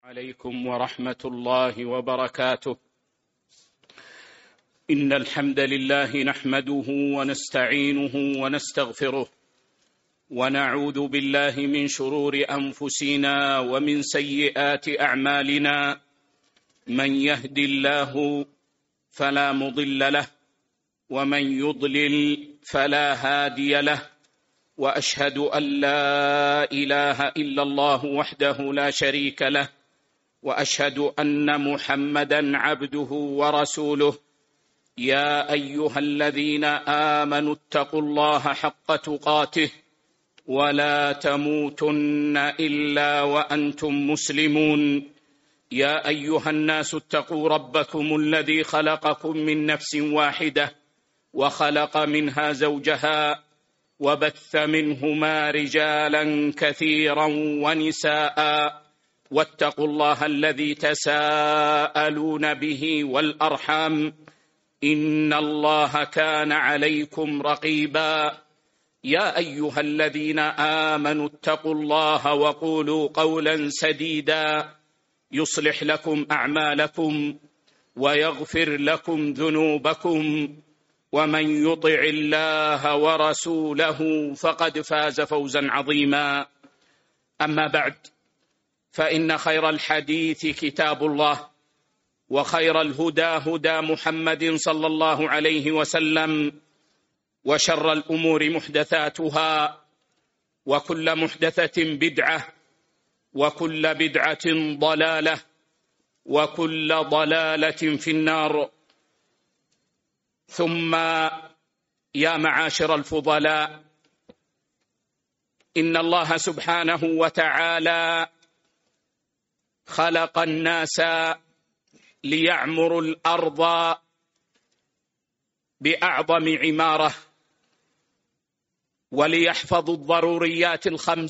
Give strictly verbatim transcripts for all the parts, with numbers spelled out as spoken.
عليكم ورحمة الله وبركاته. إن الحمد لله نحمده ونستعينه ونستغفره، ونعوذ بالله من شرور أنفسنا ومن سيئات أعمالنا. من يهد الله فلا مضل له، ومن يضلل فلا هادي له، وأشهد أن لا إله إلا الله وحده لا شريك له، وأشهد أن محمدًا عبده ورسوله. يا أيها الذين آمنوا اتقوا الله حق تقاته ولا تموتن إلا وأنتم مسلمون. يا أيها الناس اتقوا ربكم الذي خلقكم من نفس واحدة وخلق منها زوجها وبث منهما رجالا كثيرا ونساء، واتقوا الله الذي تساءلون به والأرحام، إن الله كان عليكم رقيبا. يا أيها الذين آمنوا اتقوا الله وقولوا قولا سديدا يصلح لكم أعمالكم ويغفر لكم ذنوبكم، ومن يطع الله ورسوله فقد فاز فوزا عظيما. أما بعد، فإن خير الحديث كتاب الله، وخير الهدى هدى محمد صلى الله عليه وسلم، وشر الأمور محدثاتها، وكل محدثة بدعة، وكل بدعة ضلالة، وكل ضلالة في النار. ثم يا معاشر الفضلاء، إن الله سبحانه وتعالى خلق الناس ليعمروا الأرض بأعظم عمارة، وليحفظوا الضروريات الخمس: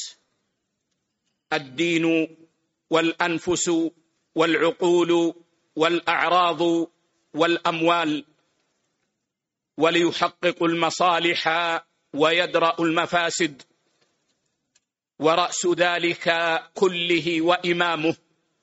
الدين والأنفس والعقول والأعراض والأموال، وليحققوا المصالح ويدرأوا المفاسد. ورأس ذلك كله وإمامه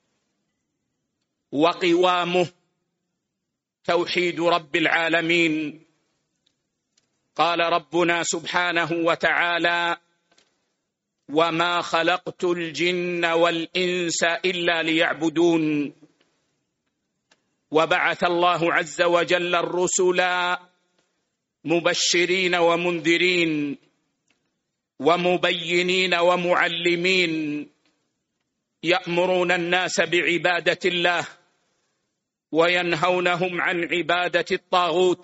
وقوامه توحيد رب العالمين. قال ربنا سبحانه وتعالى: وما خلقت الجن والإنس إلا ليعبدون. وبعث الله عز وجل الرسل مبشرين ومنذرين ومبينين ومعلمين، يأمرون الناس بعبادة الله وينهونهم عن عبادة الطاغوت،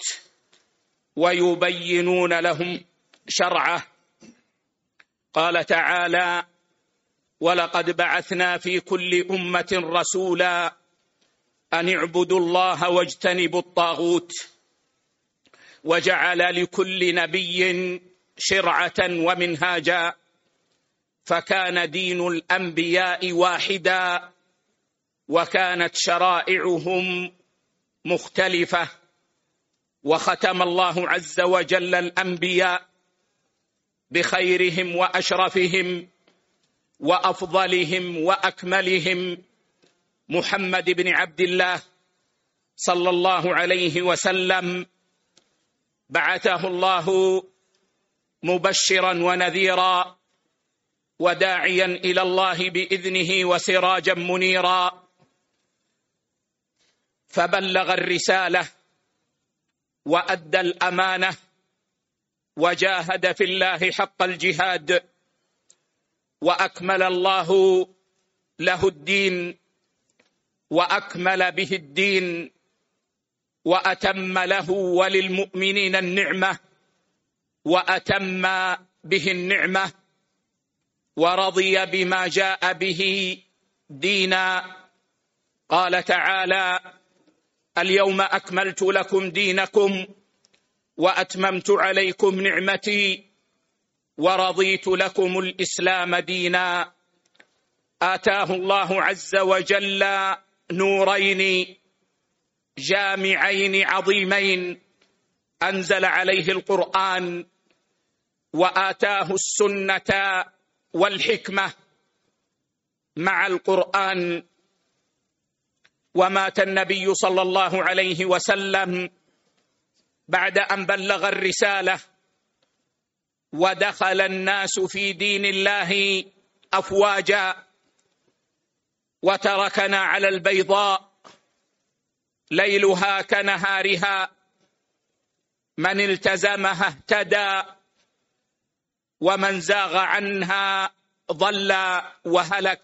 ويبينون لهم شرعه. قال تعالى: ولقد بعثنا في كل أمة رسولا أن اعبدوا الله واجتنبوا الطاغوت. وجعل لكل نبي شرعة ومنهاجا، فكان دين الأنبياء واحدا، وكانت شرائعهم مختلفة. وختم الله عز وجل الأنبياء بخيرهم وأشرفهم وأفضلهم وأكملهم محمد بن عبد الله صلى الله عليه وسلم. بعثه الله مبشرا ونذيرا وداعيا إلى الله بإذنه وسراجا منيرا، فبلغ الرسالة وأدى الأمانة وجاهد في الله حق الجهاد، وأكمل الله له الدين وأكمل به الدين، وأتم له وللمؤمنين النعمة وأتم به النعمة، ورضي بما جاء به دينا. قال تعالى: اليوم أكملت لكم دينكم وأتممت عليكم نعمتي ورضيت لكم الإسلام دينا. آتاه الله عز وجل نورين جامعين عظيمين، أنزل عليه القرآن وآتاه السنة والحكمة، مع القرآن. ومات النبي صلى الله عليه وسلم بعد أن بلغ الرسالة، ودخل الناس في دين الله أفواجا، وتركنا على البيضاء ليلها كنهارها، من التزمها اهتدى ومن زاغ عنها ضل وهلك.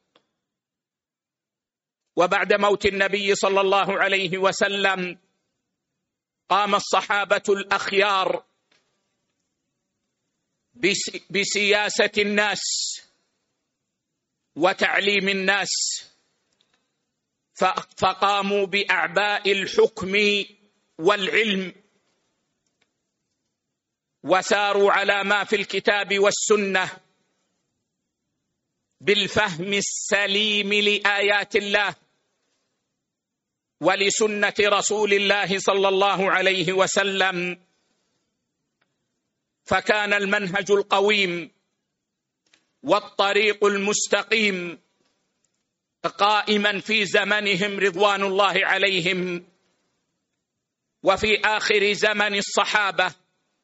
وبعد موت النبي صلى الله عليه وسلم قام الصحابة الأخيار بسياسة الناس وتعليم الناس، فقاموا بأعباء الحكم والعلم، وساروا على ما في الكتاب والسنة بالفهم السليم لآيات الله ولسنة رسول الله صلى الله عليه وسلم. فكان المنهج القويم والطريق المستقيم قائما في زمنهم رضوان الله عليهم. وفي آخر زمن الصحابة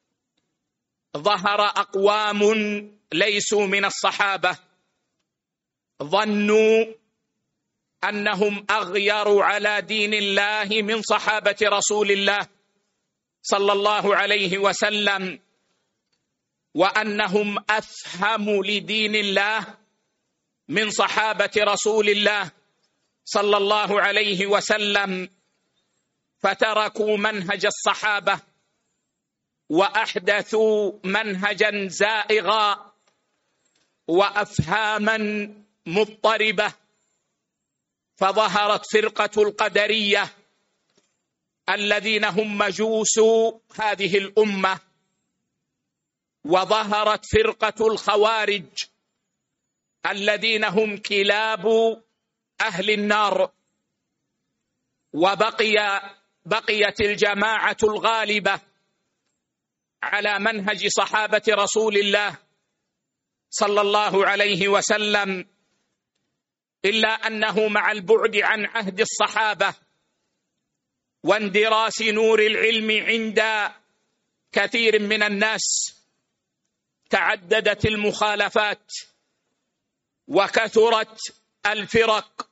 ظهر أقوام ليسوا من الصحابة، ظنوا أنهم أغيروا على دين الله من صحابة رسول الله صلى الله عليه وسلم، وأنهم أفهم لدين الله من صحابة رسول الله صلى الله عليه وسلم، فتركوا منهج الصحابة وأحدثوا منهجا زائغا وأفهاما مضطربة، فظهرت فرقة القدرية الذين هم مجوس هذه الأمة، وظهرت فرقة الخوارج الذين هم كلاب أهل النار، وبقي بقيت الجماعة الغالبة على منهج صحابة رسول الله صلى الله عليه وسلم، إلا أنه مع البعد عن عهد الصحابة واندراس نور العلم عند كثير من الناس تعددت المخالفات وكثرت الفرق،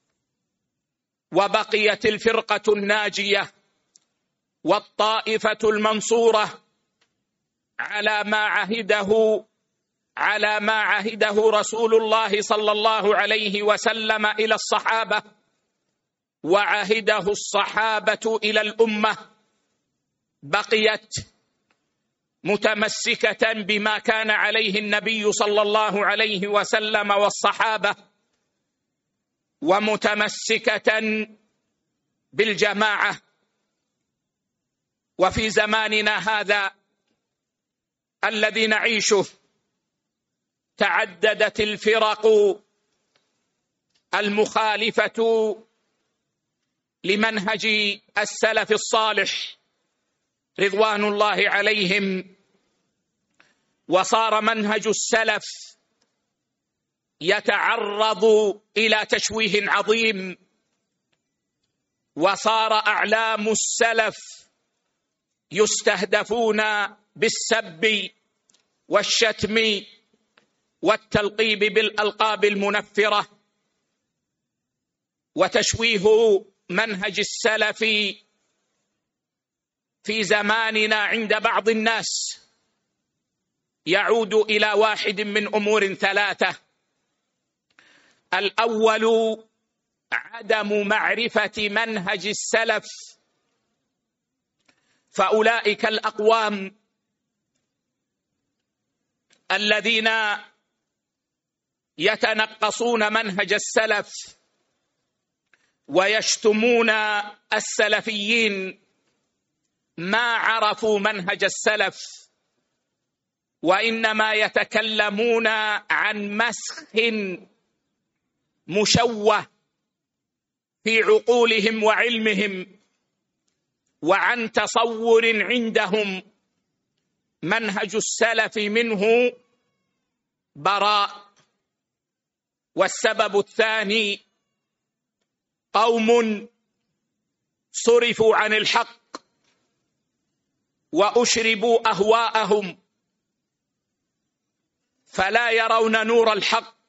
وبقيت الفرقة الناجية والطائفة المنصورة على ما عهده على ما عهده رسول الله صلى الله عليه وسلم إلى الصحابة، وعهده الصحابة إلى الأمة. بقيت متمسكة بما كان عليه النبي صلى الله عليه وسلم والصحابة، ومتمسكة بالجماعة. وفي زماننا هذا الذي نعيشه تعددت الفرق المخالفة لمنهج السلف الصالح رضوان الله عليهم، وصار منهج السلف يتعرض إلى تشويه عظيم، وصار أعلام السلف يستهدفون بالسب والشتم والتلقيب بالألقاب المنفرة، وتشويه منهج السلف في زماننا عند بعض الناس يعود إلى واحد من أمور ثلاثة: الأول عدم معرفة منهج السلف، فأولئك الأقوام الذين يتنقصون منهج السلف ويشتمون السلفيين ما عرفوا منهج السلف، وإنما يتكلمون عن مسخ مشوه في عقولهم وعلمهم، وعن تصور عندهم منهج السلف منه براء. والسبب الثاني قوم صرفوا عن الحق وأشربوا أهواءهم فلا يرون نور الحق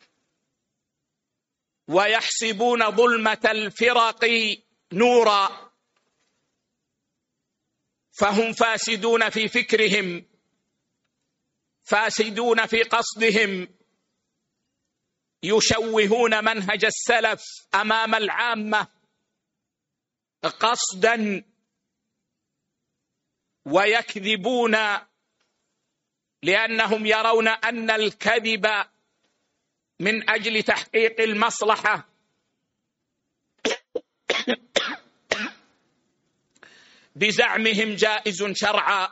ويحسبون ظلمة الفرق نورا، فهم فاسدون في فكرهم، فاسدون في قصدهم، يشوهون منهج السلف أمام العامة قصدا، ويكذبون لأنهم يرون أن الكذب من أجل تحقيق المصلحة بزعمهم جائز شرعا.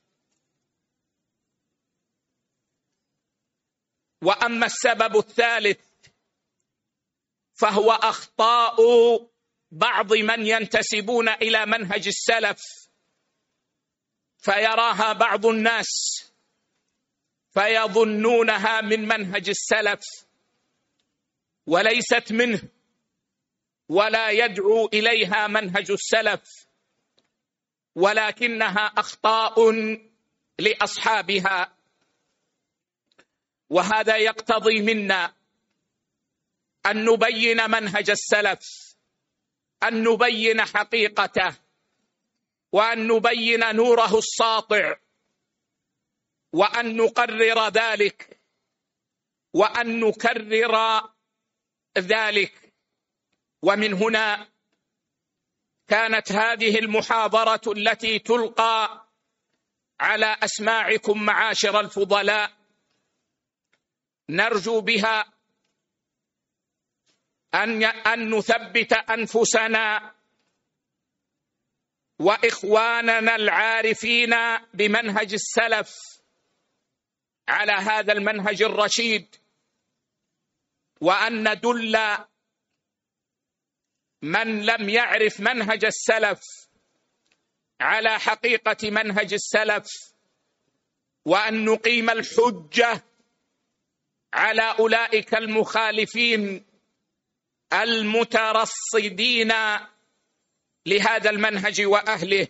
وأما السبب الثالث فهو أخطاء بعض من ينتسبون إلى منهج السلف، فيراها بعض الناس فيظنونها من منهج السلف وليست منه، ولا يدعو إليها منهج السلف، ولكنها أخطاء لأصحابها. وهذا يقتضي منا أن نبين منهج السلف، أن نبين حقيقته، وأن نبين نوره الساطع، وأن نقرر ذلك، وأن نكرر ذلك. ومن هنا كانت هذه المحاضرة التي تلقى على أسماعكم معاشر الفضلاء نرجو بها أن أن نثبت أنفسنا وإخواننا العارفين بمنهج السلف على هذا المنهج الرشيد، وأن ندل من لم يعرف منهج السلف على حقيقة منهج السلف، وأن نقيم الحجة على أولئك المخالفين المترصدين لهذا المنهج وأهله.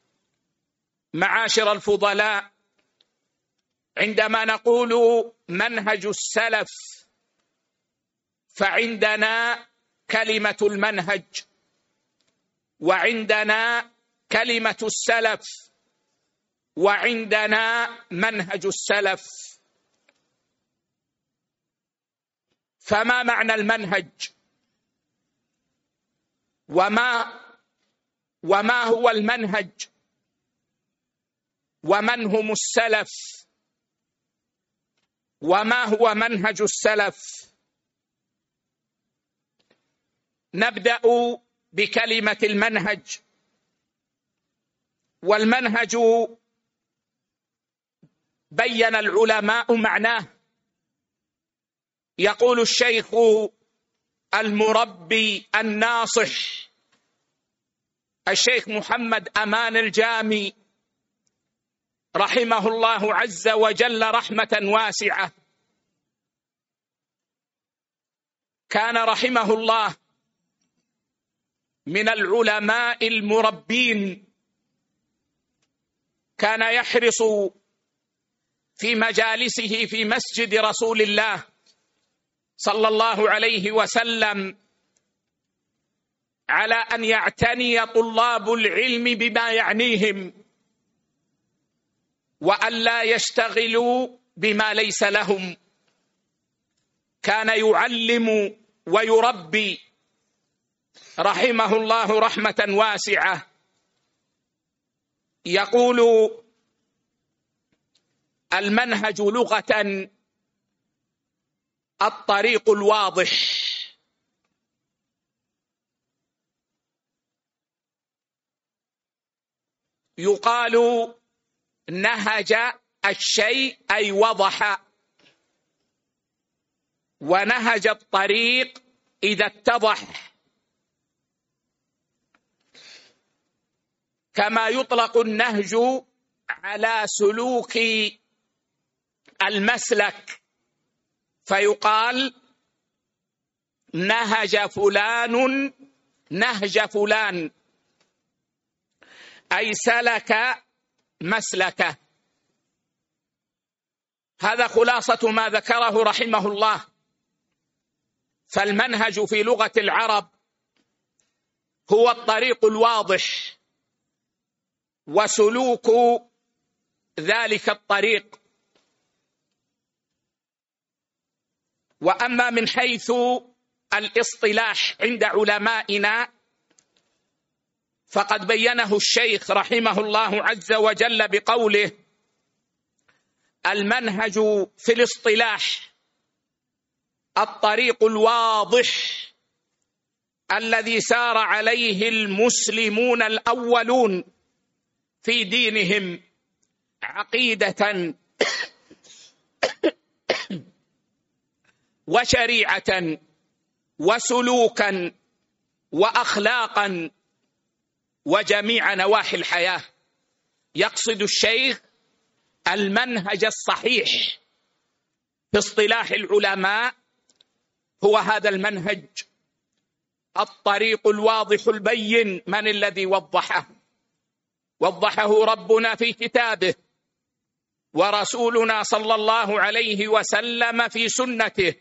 معاشر الفضلاء، عندما نقول منهج السلف فعندنا كلمة المنهج، وعندنا كلمة السلف، وعندنا منهج السلف. فما معنى المنهج؟ وما وما هو المنهج؟ ومن هم السلف؟ وما هو منهج السلف؟ نبدأ بكلمة المنهج. والمنهج بين العلماء معناه. يقول الشيخ المربي الناصح الشيخ محمد أمان الجامي رحمه الله عز وجل رحمة واسعة، كان رحمه الله من العلماء المربين، كان يحرص في مجالسه في مسجد رسول الله صلى الله عليه وسلم على أن يعتني طلاب العلم بما يعنيهم، وأن لا يشتغلوا بما ليس لهم. كان يعلم ويربي رحمه الله رحمة واسعة. يقول المنهج لغة الطريق الواضح، يقال نهج الشيء أي وضح، ونهج الطريق إذا اتضح. كما يطلق النهج على سلوك المسلك، فيقال نهج فلان نهج فلان، أي سلك مسلكه. هذا خلاصة ما ذكره رحمه الله. فالمنهج في لغة العرب هو الطريق الواضح وسلوك ذلك الطريق. وأما من حيث الاصطلاح عند علمائنا فقد بينه الشيخ رحمه الله عز وجل بقوله: المنهج في الاصطلاح الطريق الواضح الذي سار عليه المسلمون الأولون في دينهم عقيدة وشريعة وسلوكا وأخلاقا وجميع نواحي الحياة. يقصد الشيخ المنهج الصحيح في اصطلاح العلماء هو هذا المنهج، الطريق الواضح البين. من الذي وضحه؟ وضحه ربنا في كتابه، ورسولنا صلى الله عليه وسلم في سنته،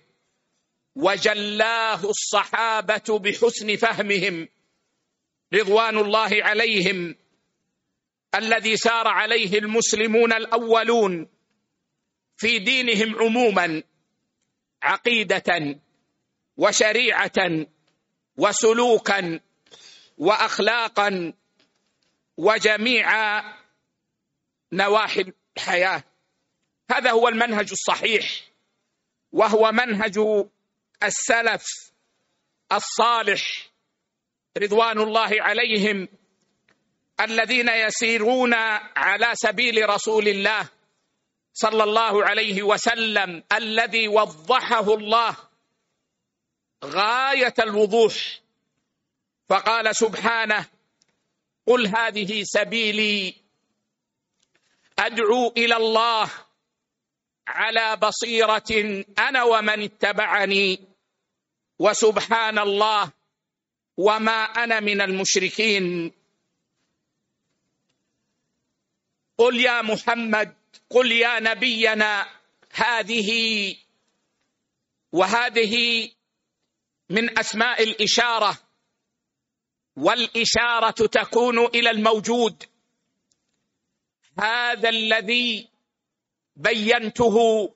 وجلاه الصحابة بحسن فهمهم رضوان الله عليهم، الذي سار عليه المسلمون الأولون في دينهم عموما عقيدة وشريعة وسلوكا وأخلاقا وجميع نواحي الحياة. هذا هو المنهج الصحيح، وهو منهج السلف الصالح رضوان الله عليهم، الذين يسيرون على سبيل رسول الله صلى الله عليه وسلم، الذي وضحه الله غاية الوضوح، فقال سبحانه: قل هذه سبيلي أدعو إلى الله على بصيرة أنا ومن اتبعني وسبحان الله وما أنا من المشركين. قل يا محمد، قل يا نبينا، هذه وهذه من أسماء الإشارة، والإشارة تكون إلى الموجود. هذا الذي بينته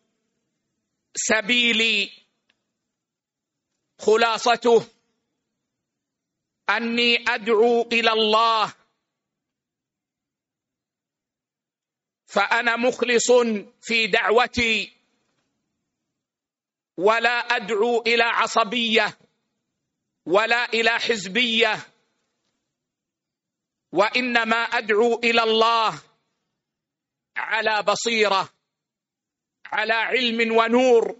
سبيلي، خلاصته أني أدعو إلى الله، فأنا مخلص في دعوتي، ولا أدعو إلى عصبية ولا إلى حزبية، وإنما أدعو إلى الله على بصيرة، على علم ونور،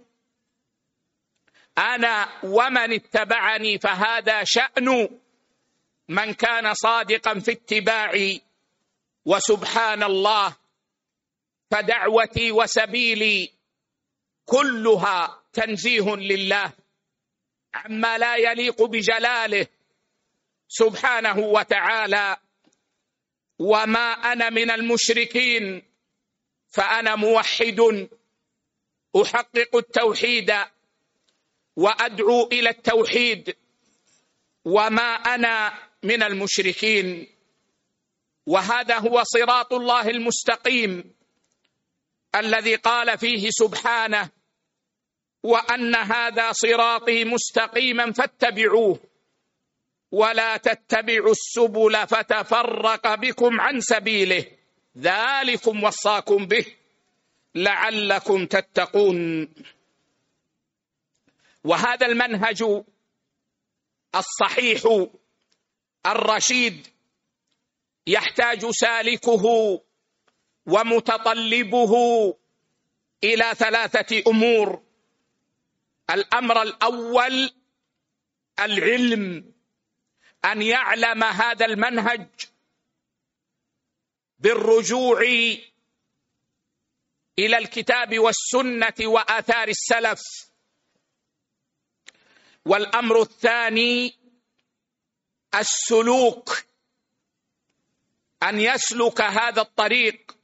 أنا ومن اتبعني، فهذا شأن من كان صادقا في اتباعي. وسبحان الله، فدعوتي وسبيلي كلها تنزيه لله عما لا يليق بجلاله سبحانه وتعالى. وما أنا من المشركين، فأنا موحد أحقق التوحيد وأدعو إلى التوحيد، وما أنا من المشركين. وهذا هو صراط الله المستقيم الذي قال فيه سبحانه: وأن هذا صراطي مستقيما فاتبعوه ولا تتبعوا السبل فتفرق بكم عن سبيله ذلكم وصاكم به لعلكم تتقون. وهذا المنهج الصحيح الرشيد يحتاج سالكه ومتطلبه إلى ثلاثة أمور. الأمر الأول العلم، أن يعلم هذا المنهج بالرجوع إلى الكتاب والسنة وآثار السلف، والأمر الثاني السلوك، أن يسلك هذا الطريق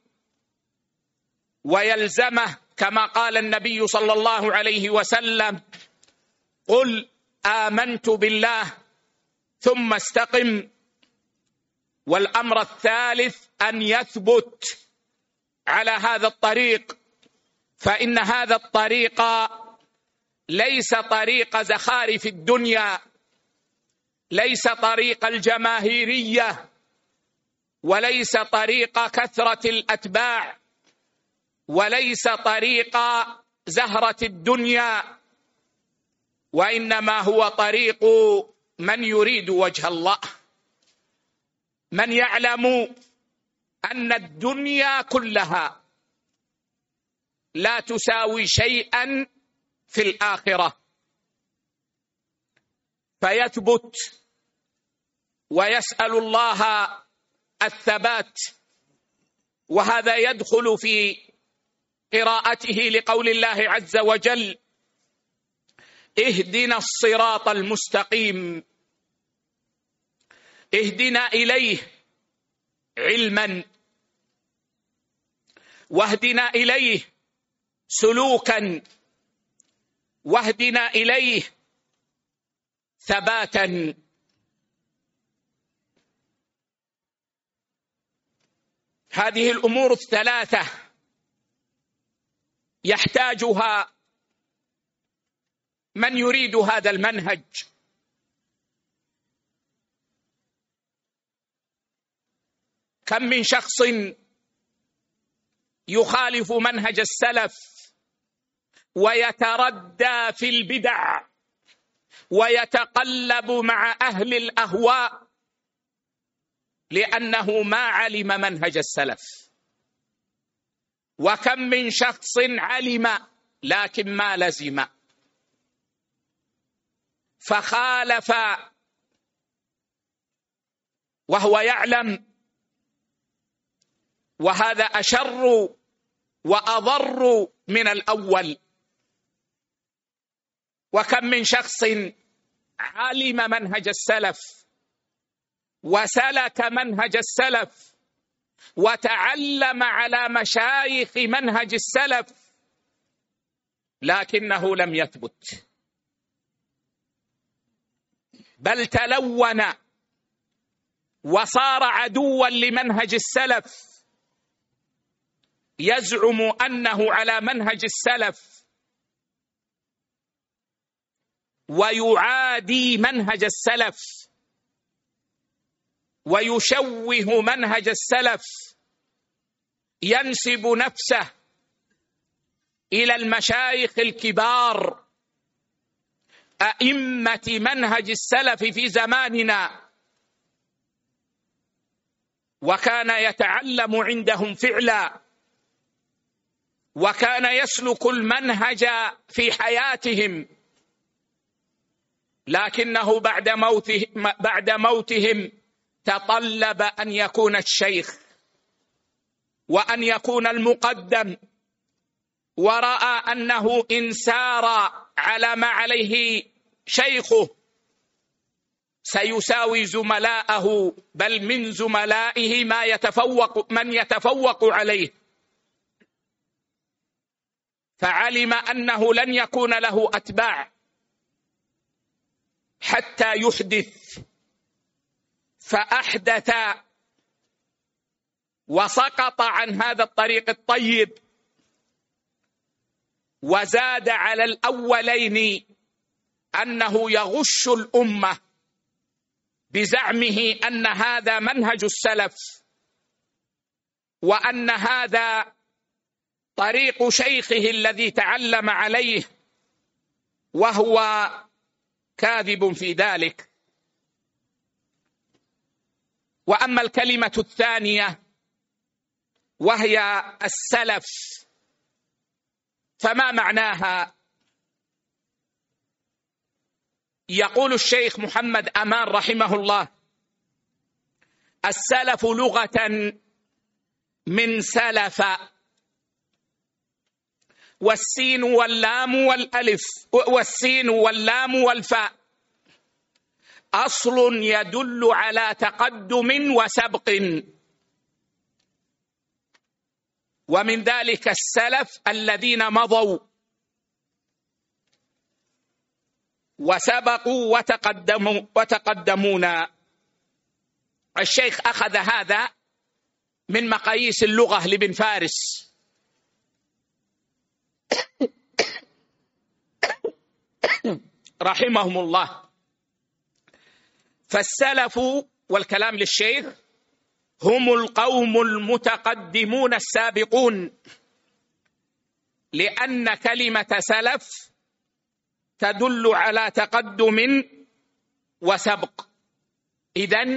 ويلزمه، كما قال النبي صلى الله عليه وسلم: قل آمنت بالله ثم استقم. والأمر الثالث أن يثبت على هذا الطريق، فإن هذا الطريق ليس طريق زخارف الدنيا، ليس طريق الجماهيرية، وليس طريق كثرة الأتباع، وليس طريق زهرة الدنيا، وإنما هو طريق من يريد وجه الله، من يعلم أن الدنيا كلها لا تساوي شيئا في الآخرة، فيثبت ويسأل الله الثبات. وهذا يدخل في قراءته لقول الله عز وجل: اهدنا الصراط المستقيم. اهدنا إليه علما، واهدنا إليه سلوكا، واهدنا إليه ثباتا. هذه الأمور الثلاثة يحتاجها من يريد هذا المنهج. كم من شخص يخالف منهج السلف ويتردى في البدع ويتقلب مع أهل الأهواء لأنه ما علم منهج السلف. وكم من شخص علم لكن ما لزم، فخالف وهو يعلم، وهذا أشر وأضر من الأول. وكم من شخص علم منهج السلف وسلك منهج السلف وتعلم على مشايخ منهج السلف لكنه لم يثبت، بل تلون وصار عدوا لمنهج السلف، يزعم أنه على منهج السلف ويعادي منهج السلف ويشوه منهج السلف، ينسب نفسه إلى المشايخ الكبار أئمة منهج السلف في زماننا، وكان يتعلم عندهم فعلا، وكان يسلك المنهج في حياتهم، لكنه بعد موته بعد موتهم تطلب أن يكون الشيخ وأن يكون المقدم، ورأى أنه إن سار على ما عليه شيخه سيساوي زملاءه، بل من زملائه ما يتفوق من يتفوق عليه، فعلم أنه لن يكون له أتباع حتى يحدث، فأحدث وسقط عن هذا الطريق الطيب، وزاد على الأولين أنه يغش الأمة بزعمه أن هذا منهج السلف وأن هذا طريق شيخه الذي تعلم عليه، وهو كاذب في ذلك. وأما الكلمة الثانية وهي السلف، فما معناها؟ يقول الشيخ محمد أمان رحمه الله: السلف لغة من سلف، والسين واللام والألف والسين واللام والفاء أصل يدل على تقدم وسبق، ومن ذلك السلف الذين مضوا وسبقوا وتقدموا وتقدمونا. الشيخ أخذ هذا من مقاييس اللغة لابن فارس، رحمهم الله. فالسلف، والكلام للشيخ، هم القوم المتقدمون السابقون، لأن كلمة سلف تدل على تقدم وسبق. إذن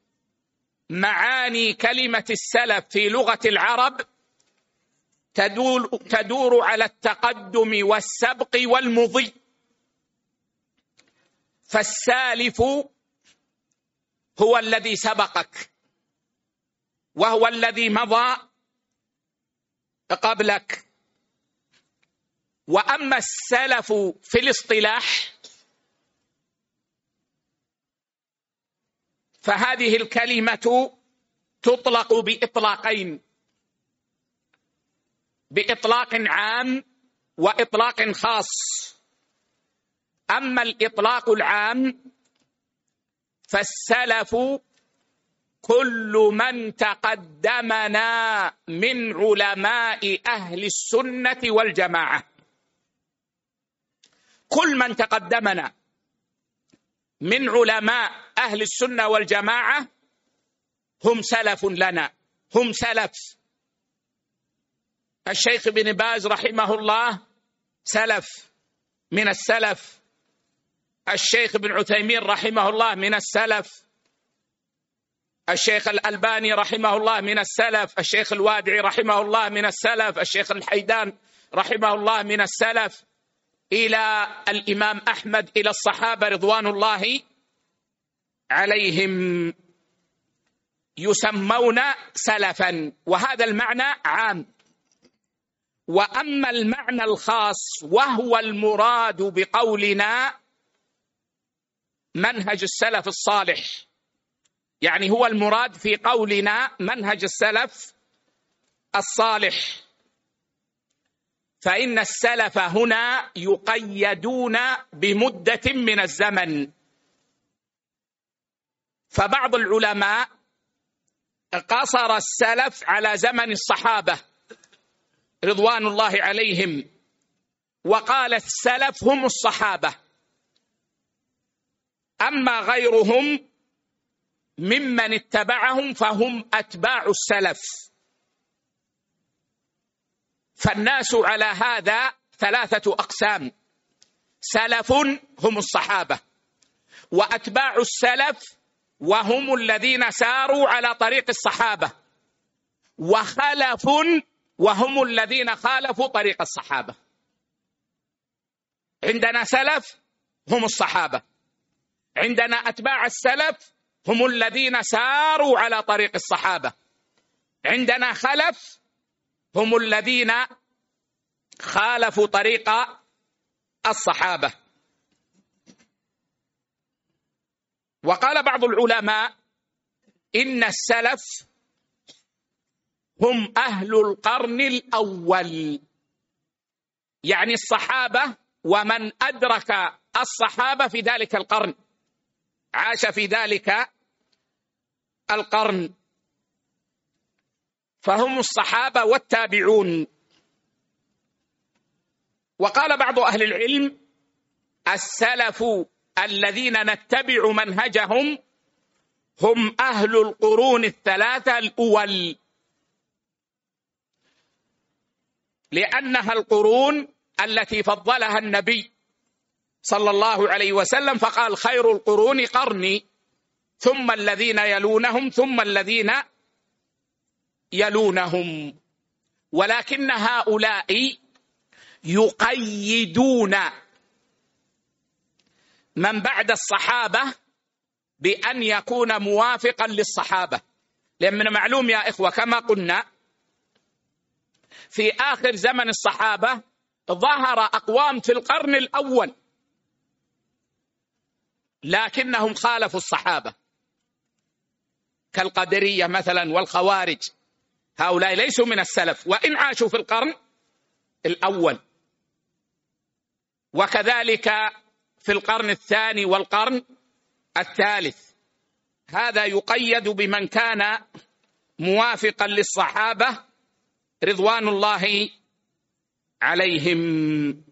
معاني كلمة السلف في لغة العرب تدور, تدور على التقدم والسبق والمضي. فالسالف هو الذي سبقك، وهو الذي مضى قبلك. وأما السلف في الاصطلاح فهذه الكلمة تطلق بإطلاقين، بإطلاق عام وإطلاق خاص. أما الإطلاق العام فالسلف كل من تقدمنا من علماء أهل السنة والجماعة، كل من تقدمنا من علماء أهل السنة والجماعة هم سلف لنا، هم سلف. الشيخ ابن باز رحمه الله سلف من السلف، الشيخ ابن عثيمين رحمه الله من السلف، الشيخ الألباني رحمه الله من السلف، الشيخ الوادعي رحمه الله من السلف، الشيخ الحيدان رحمه الله من السلف، إلى الإمام أحمد، إلى الصحابة رضوان الله عليهم، يسمون سلفا. وهذا المعنى عام. وأما المعنى الخاص وهو المراد بقولنا منهج السلف الصالح، يعني هو المراد في قولنا منهج السلف الصالح، فإن السلف هنا يقيدون بمدة من الزمن. فبعض العلماء قصر السلف على زمن الصحابة رضوان الله عليهم، وقال السلف هم الصحابة، أما غيرهم ممن اتبعهم فهم أتباع السلف. فالناس على هذا ثلاثة أقسام: سلف هم الصحابة، وأتباع السلف وهم الذين ساروا على طريق الصحابة، وخلف وهم الذين خالفوا طريق الصحابة. عندنا سلف هم الصحابة، عندنا أتباع السلف هم الذين ساروا على طريق الصحابة، عندنا خلف هم الذين خالفوا طريق الصحابة. وقال بعض العلماء إن السلف هم أهل القرن الأول، يعني الصحابة ومن أدرك الصحابة في ذلك القرن، عاش في ذلك القرن، فهم الصحابة والتابعون. وقال بعض أهل العلم السلف الذين نتبع منهجهم هم أهل القرون الثلاثة الأول، لأنها القرون التي فضلها النبي صلى الله عليه وسلم، فقال خير القرون قرني ثم الذين يلونهم ثم الذين يلونهم. ولكن هؤلاء يقيدون من بعد الصحابة بأن يكون موافقا للصحابة، لأن معلوم يا إخوة كما قلنا في آخر زمن الصحابة ظهر أقوام في القرن الأول لكنهم خالفوا الصحابة كالقدرية مثلا والخوارج، هؤلاء ليسوا من السلف وإن عاشوا في القرن الأول، وكذلك في القرن الثاني والقرن الثالث. هذا يقيد بمن كان موافقا للصحابة رضوان الله عليهم.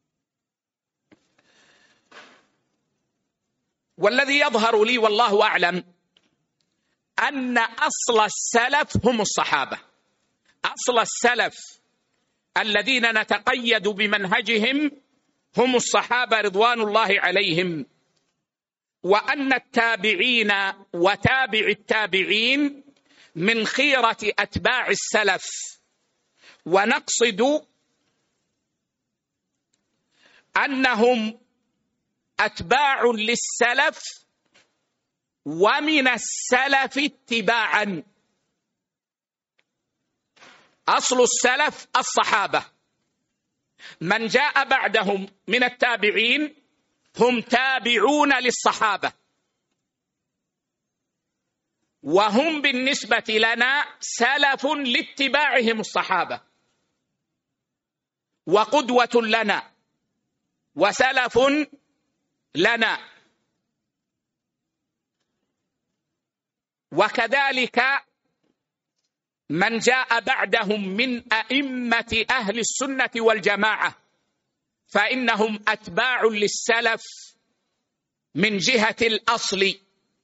والذي يظهر لي والله أعلم أن أصل السلف هم الصحابة، أصل السلف الذين نتقيد بمنهجهم هم الصحابة رضوان الله عليهم، وأن التابعين وتابع التابعين من خيرة أتباع السلف. ونقصد أنهم أتباع للسلف ومن السلف اتباعا. أصل السلف الصحابة، من جاء بعدهم من التابعين هم تابعون للصحابة، وهم بالنسبة لنا سلف لاتباعهم الصحابة وقدوة لنا وسلف لنا. وكذلك من جاء بعدهم من أئمة أهل السنة والجماعة فإنهم أتباع للسلف من جهة الأصل،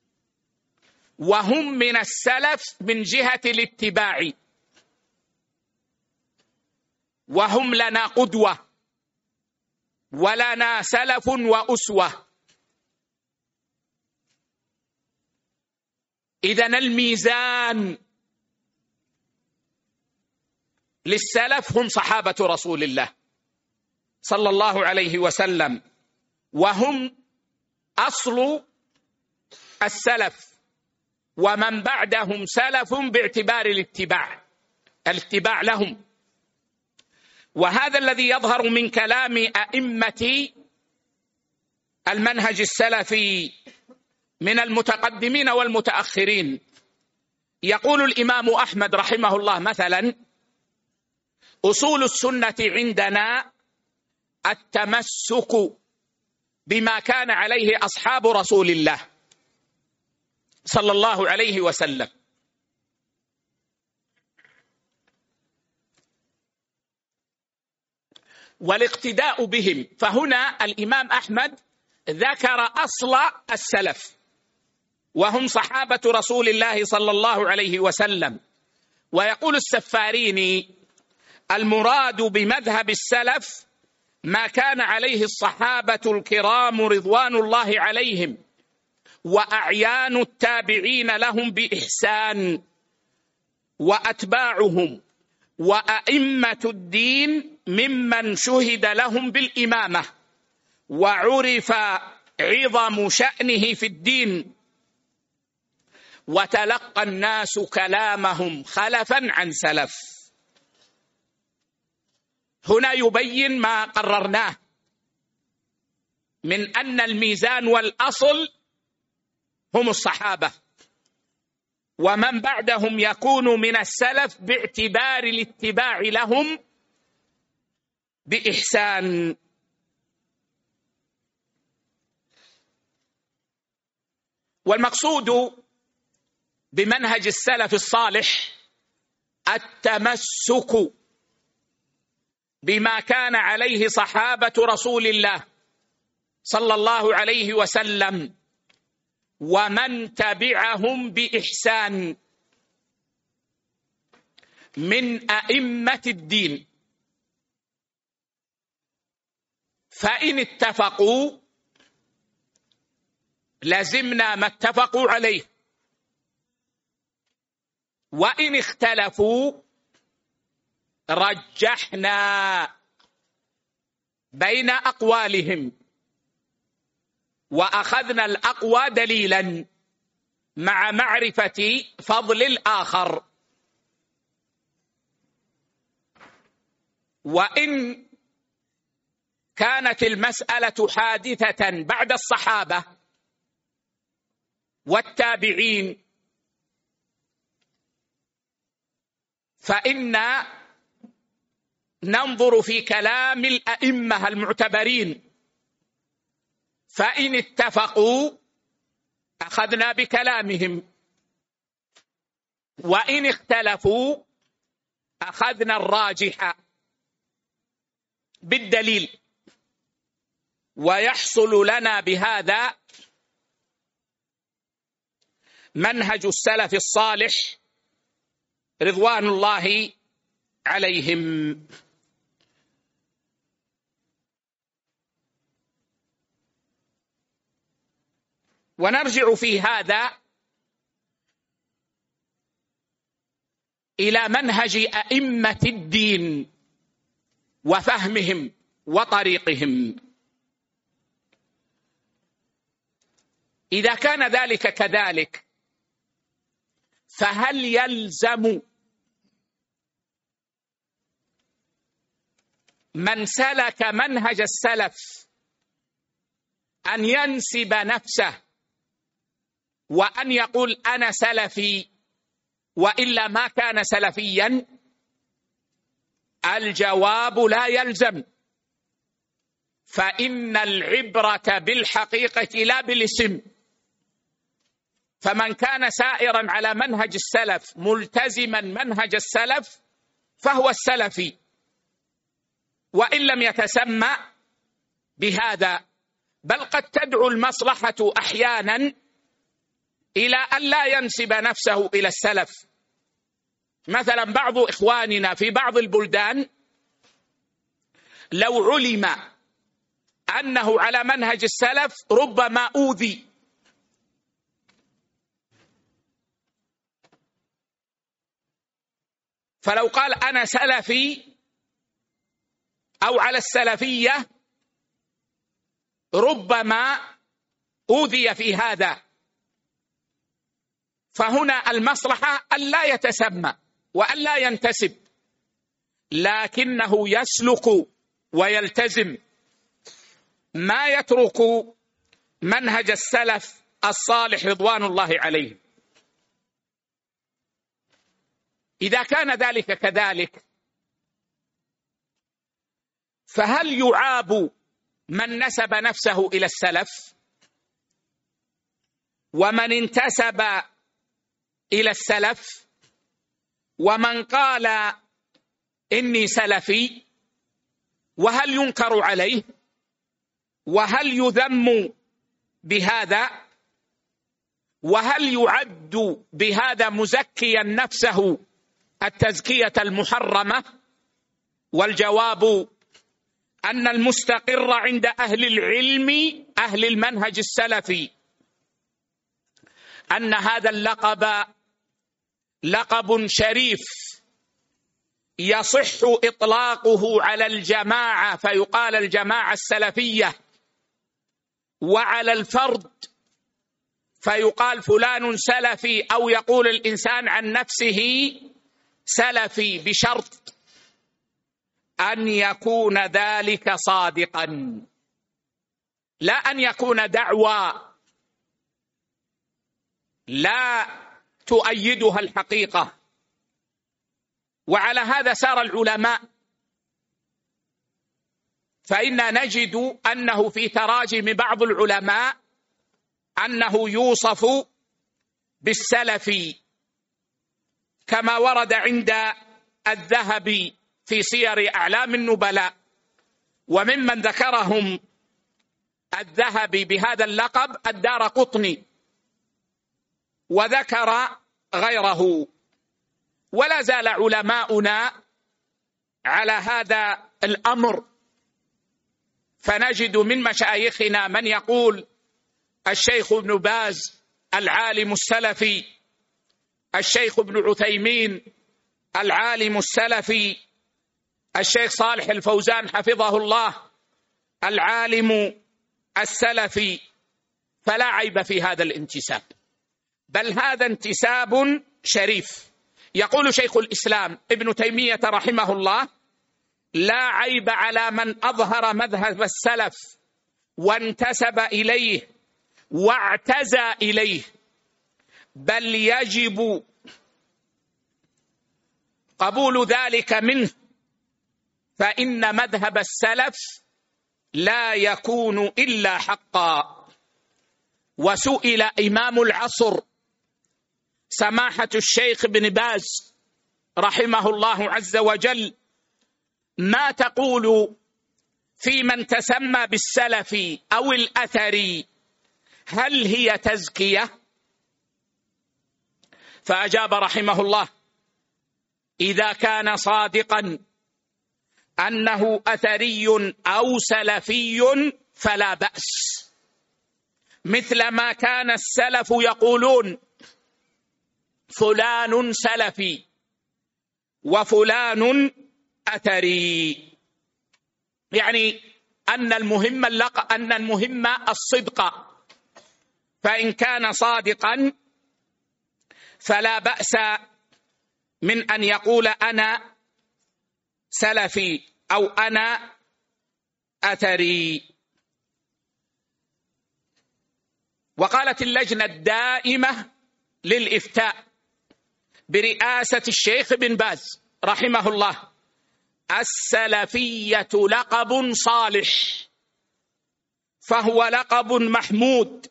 وهم من السلف من جهة الاتباع، وهم لنا قدوة ولنا سلف وأسوة. إذن الميزان للسلف هم صحابة رسول الله صلى الله عليه وسلم، وهم أصل السلف، ومن بعدهم سلف باعتبار الاتباع الاتباع لهم. وهذا الذي يظهر من كلام أئمة المنهج السلفي من المتقدمين والمتأخرين. يقول الإمام أحمد رحمه الله مثلا: أصول السنة عندنا التمسك بما كان عليه أصحاب رسول الله صلى الله عليه وسلم، والاقتداء بهم. فهنا الإمام أحمد ذكر أصل السلف وهم صحابة رسول الله صلى الله عليه وسلم. ويقول السفاريني: المراد بمذهب السلف ما كان عليه الصحابة الكرام رضوان الله عليهم وأعيان التابعين لهم بإحسان وأتباعهم وأئمة الدين ممن شهد لهم بالإمامة وعرف عظم شأنه في الدين وتلقى الناس كلامهم خلفا عن سلف. هنا يبين ما قررناه من أن الميزان والأصل هم الصحابة، ومن بعدهم يكون من السلف باعتبار الاتباع لهم بإحسان. والمقصود بمنهج السلف الصالح التمسك بما كان عليه صحابة رسول الله صلى الله عليه وسلم ومن تبعهم بإحسان من أئمة الدين، فإن اتفقوا لزمنا ما اتفقوا عليه، وإن اختلفوا رجحنا بين أقوالهم وأخذنا الأقوى دليلا مع معرفة فضل الآخر. وإن كانت المسألة حادثة بعد الصحابة والتابعين، فإن ننظر في كلام الأئمة المعتبرين، فإن اتفقوا أخذنا بكلامهم، وإن اختلفوا أخذنا الراجح بالدليل. ويحصل لنا بهذا منهج السلف الصالح رضوان الله عليهم. ونرجع في هذا إلى منهج أئمة الدين وفهمهم وطريقهم. إذا كان ذلك كذلك، فهل يلزم من سلك منهج السلف أن ينسب نفسه وأن يقول أنا سلفي وإلا ما كان سلفيا؟ الجواب لا يلزم، فإن العبرة بالحقيقة لا بالاسم. فمن كان سائرا على منهج السلف ملتزما منهج السلف فهو السلفي، وإن لم يتسمى بهذا. بل قد تدعو المصلحة أحيانا إلى أن لا ينسب نفسه إلى السلف. مثلا بعض إخواننا في بعض البلدان لو علم أنه على منهج السلف ربما أوذي، فلو قال أنا سلفي أو على السلفية ربما أوذي في هذا. فهنا المصلحة أن لا يتسمى وأن لا ينتسب، لكنه يسلك ويلتزم ما يترك منهج السلف الصالح رضوان الله عليه. إذا كان ذلك كذلك، فهل يعاب من نسب نفسه إلى السلف ومن انتسب إلى السلف ومن قال إني سلفي؟ وهل ينكر عليه؟ وهل يذم بهذا؟ وهل يعد بهذا مزكيا نفسه التزكية المحرمة؟ والجواب أن المستقر عند أهل العلم أهل المنهج السلفي أن هذا اللقب لقب شريف يصح إطلاقه على الجماعة فيقال الجماعة السلفية، وعلى الفرد فيقال فلان سلفي، أو يقول الإنسان عن نفسه سلفي، بشرط أن يكون ذلك صادقا، لا أن يكون دعوى لا تؤيدها الحقيقة. وعلى هذا سار العلماء، فإنا نجد أنه في تراجم بعض العلماء أنه يوصف بالسلفي، كما ورد عند الذهبي في سير أعلام النبلاء. وممن ذكرهم الذهبي بهذا اللقب الدارقطني، وذكر غيره. ولا زال علماؤنا على هذا الأمر، فنجد من مشايخنا من يقول الشيخ ابن باز العالم السلفي، الشيخ ابن عثيمين العالم السلفي، الشيخ صالح الفوزان حفظه الله العالم السلفي. فلا عيب في هذا الانتساب، بل هذا انتساب شريف. يقول شيخ الإسلام ابن تيمية رحمه الله: لا عيب على من أظهر مذهب السلف وانتسب إليه واعتزى إليه، بل يجب قبول ذلك منه، فإن مذهب السلف لا يكون إلا حقا. وسئل إمام العصر سماحة الشيخ بن باز رحمه الله عز وجل: ما تقول في من تسمى بالسلف أو الأثري، هل هي تزكية؟ فأجاب رحمه الله: إذا كان صادقا أنه أثري أو سلفي فلا بأس، مثل ما كان السلف يقولون فلان سلفي وفلان أثري، يعني أن المهم اللق... أن المهم الصدق، فإن كان صادقا فلا بأس من أن يقول أنا سلفي أو أنا أثري. وقالت اللجنة الدائمة للإفتاء برئاسة الشيخ بن باز رحمه الله: السلفية لقب صالح، فهو لقب محمود،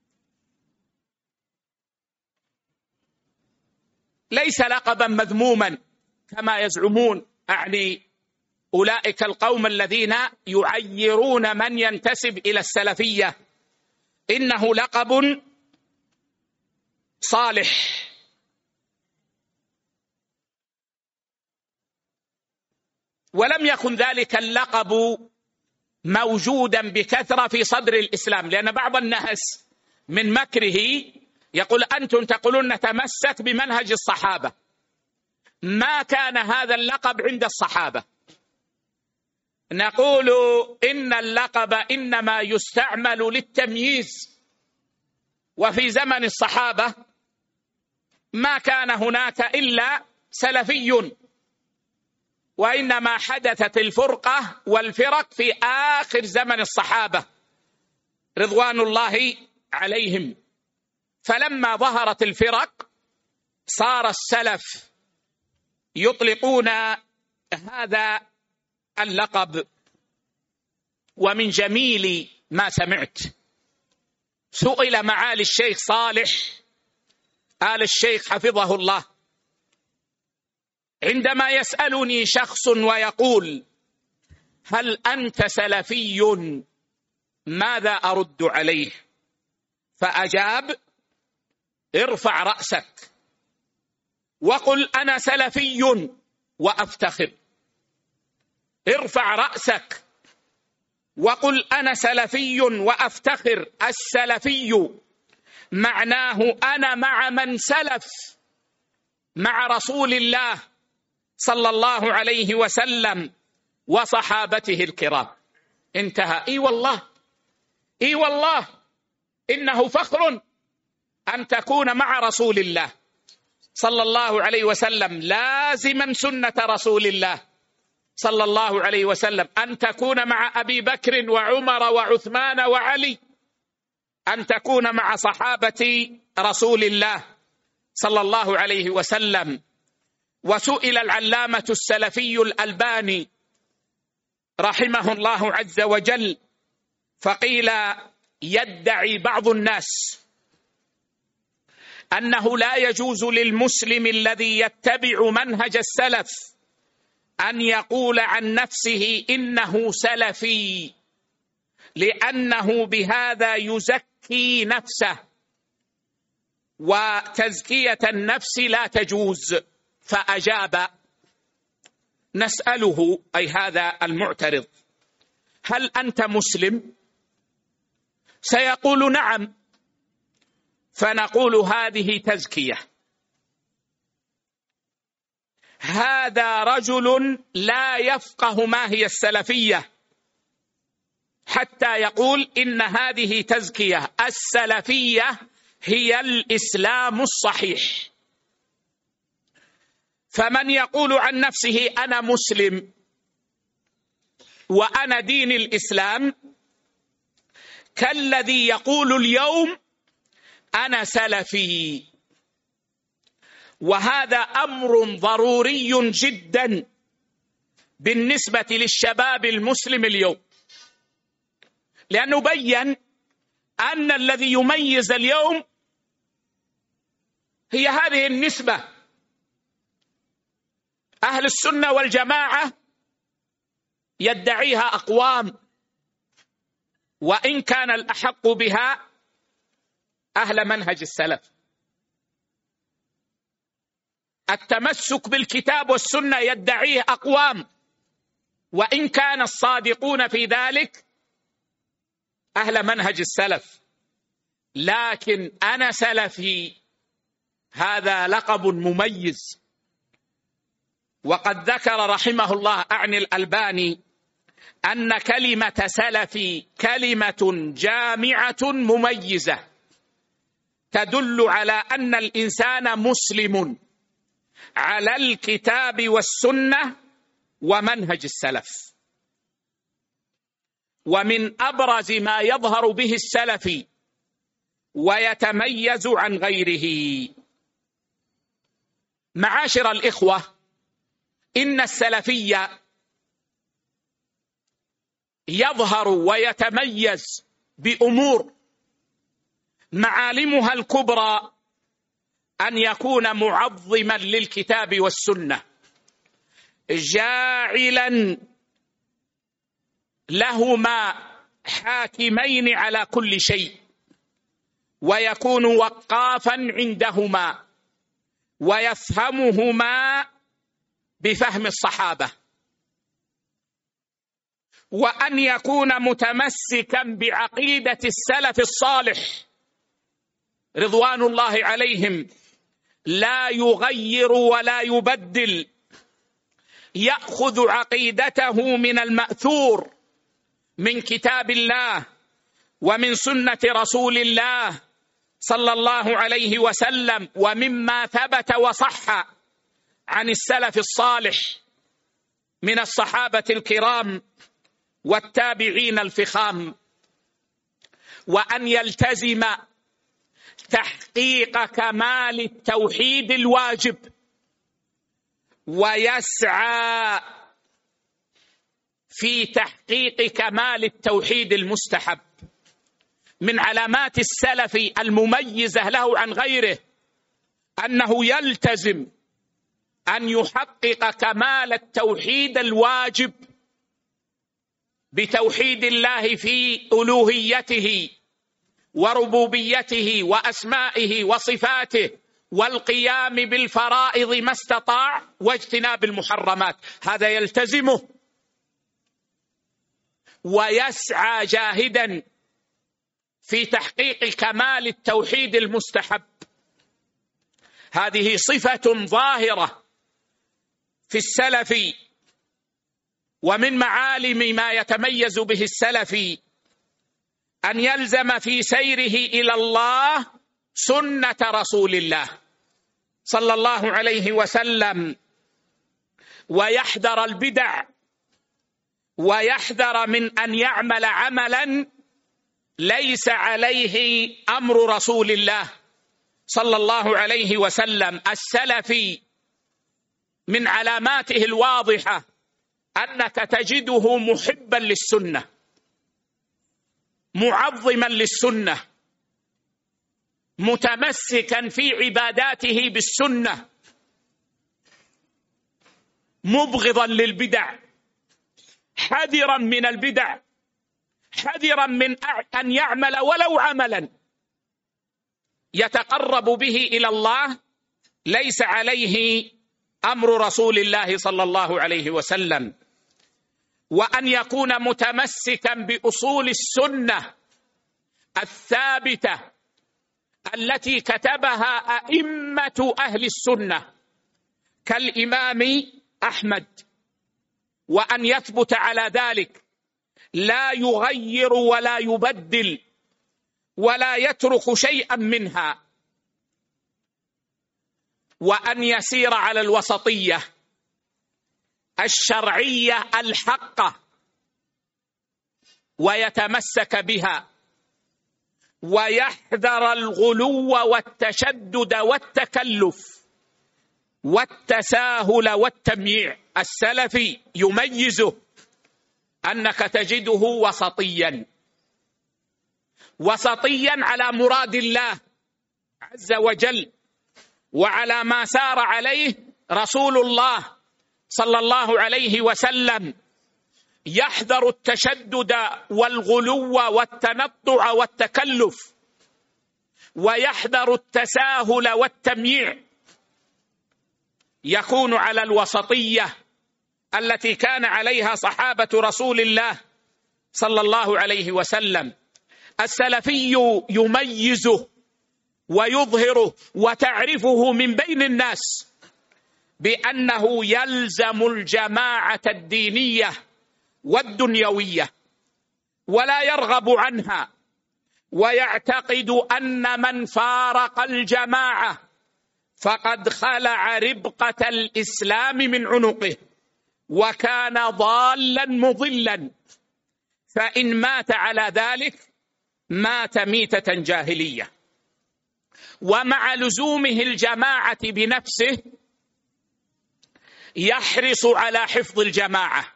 ليس لقبا مذموما كما يزعمون، أعني أولئك القوم الذين يعيرون من ينتسب إلى السلفية، إنه لقب صالح. ولم يكن ذلك اللقب موجودا بكثرة في صدر الإسلام، لأن بعض الناس من مكره يقول أنتم تقولون نتمسك بمنهج الصحابة. ما كان هذا اللقب عند الصحابة. نقول إن اللقب إنما يستعمل للتمييز، وفي زمن الصحابة ما كان هناك إلا سلفي، وإنما حدثت الفرقة والفرق في آخر زمن الصحابة رضوان الله عليهم، فلما ظهرت الفرق صار السلف يطلقون هذا اللقب. ومن جميل ما سمعت سئل معالي الشيخ صالح آل الشيخ حفظه الله: عندما يسألني شخص ويقول هل أنت سلفي ماذا أرد عليه؟ فأجاب: ارفع رأسك وقل أنا سلفي وأفتخر. ارفع رأسك وقل أنا سلفي وأفتخر. السلفي معناه أنا مع من سلف، مع رسول الله صلى الله عليه وسلم وصحابته الكرام. انتهى. اي والله، اي والله إنه فخر أن تكون مع رسول الله صلى الله عليه وسلم، لازما سنة رسول الله صلى الله عليه وسلم، أن تكون مع أبي بكر وعمر وعثمان وعلي، أن تكون مع صحابة رسول الله صلى الله عليه وسلم. وسئل العلامة السلفي الألباني رحمه الله عز وجل فقيل: يدعي بعض الناس أنه لا يجوز للمسلم الذي يتبع منهج السلف أن يقول عن نفسه إنه سلفي، لأنه بهذا يزكي نفسه، وتزكية النفس لا تجوز. فأجاب: نسأله، أي هذا المعترض: هل أنت مسلم؟ سيقول نعم، فنقول هذه تزكية. هذا رجل لا يفقه ما هي السلفية حتى يقول إن هذه تزكية. السلفية هي الإسلام الصحيح. فمن يقول عن نفسه أنا مسلم وأنا دين الإسلام كالذي يقول اليوم أنا سلفي. وهذا أمر ضروري جدا بالنسبة للشباب المسلم اليوم، لأنه بين أن الذي يميز اليوم هي هذه النسبة. أهل السنة والجماعة يدعيها أقوام، وإن كان الأحق بها أهل منهج السلف. التمسك بالكتاب والسنة يدعيه أقوام، وإن كان الصادقون في ذلك أهل منهج السلف. لكن أنا سلفي هذا لقب مميز. وقد ذكر رحمه الله أعني الألباني أن كلمة سلفي كلمة جامعة مميزة تدل على أن الإنسان مسلم على الكتاب والسنة ومنهج السلف. ومن أبرز ما يظهر به السلفي ويتميز عن غيره، معاشر الإخوة، إن السلفي يظهر ويتميز بأمور معالمها الكبرى أن يكون معظما للكتاب والسنة، جاعلا لهما حاكمين على كل شيء، ويكون وقافا عندهما ويفهمهما بفهم الصحابة، وأن يكون متمسكا بعقيدة السلف الصالح رضوان الله عليهم، لا يغير ولا يبدل، يأخذ عقيدته من المأثور من كتاب الله ومن سنة رسول الله صلى الله عليه وسلم، ومما ثبت وصح عن السلف الصالح من الصحابة الكرام والتابعين الفخام، وأن يلتزم تحقيق كمال التوحيد الواجب، ويسعى في تحقيق كمال التوحيد المستحب. من علامات السلف المميزة له عن غيره أنه يلتزم أن يحقق كمال التوحيد الواجب بتوحيد الله في ألوهيته وربوبيته وأسمائه وصفاته، والقيام بالفرائض ما استطاع، واجتناب المحرمات. هذا يلتزمه ويسعى جاهدا في تحقيق كمال التوحيد المستحب. هذه صفة ظاهرة في السلف. ومن معالم ما يتميز به السلفي أن يلزم في سيره إلى الله سنة رسول الله صلى الله عليه وسلم، ويحذر البدع، ويحذر من أن يعمل عملا ليس عليه أمر رسول الله صلى الله عليه وسلم. السلفي من علاماته الواضحة أنك تجده محبا للسنة، معظما للسنة، متمسكا في عباداته بالسنة، مبغضا للبدع، حذرا من البدع، حذرا من أن يعمل ولو عملا يتقرب به إلى الله ليس عليه أمر رسول الله صلى الله عليه وسلم. وأن يكون متمسكا بأصول السنة الثابتة التي كتبها أئمة أهل السنة كالإمام أحمد، وأن يثبت على ذلك، لا يغير ولا يبدل ولا يترك شيئا منها. وأن يسير على الوسطية الشرعية الحقة ويتمسك بها، ويحذر الغلو والتشدد والتكلف والتساهل والتمييع. السلفي يميزه أنك تجده وسطيا، وسطيا على مراد الله عز وجل وعلى ما سار عليه رسول الله صلى الله عليه وسلم. يحذر التشدد والغلو والتنطع والتكلف، ويحذر التساهل والتمييع. يكون على الوسطية التي كان عليها صحابة رسول الله صلى الله عليه وسلم. السلفي يميزه ويظهره وتعرفه من بين الناس بأنه يلزم الجماعة الدينية والدنيوية ولا يرغب عنها، ويعتقد أن من فارق الجماعة فقد خلع ربقة الإسلام من عنقه وكان ضالا مضلا، فإن مات على ذلك مات ميتة جاهلية. ومع لزومه الجماعة بنفسه يحرص على حفظ الجماعة،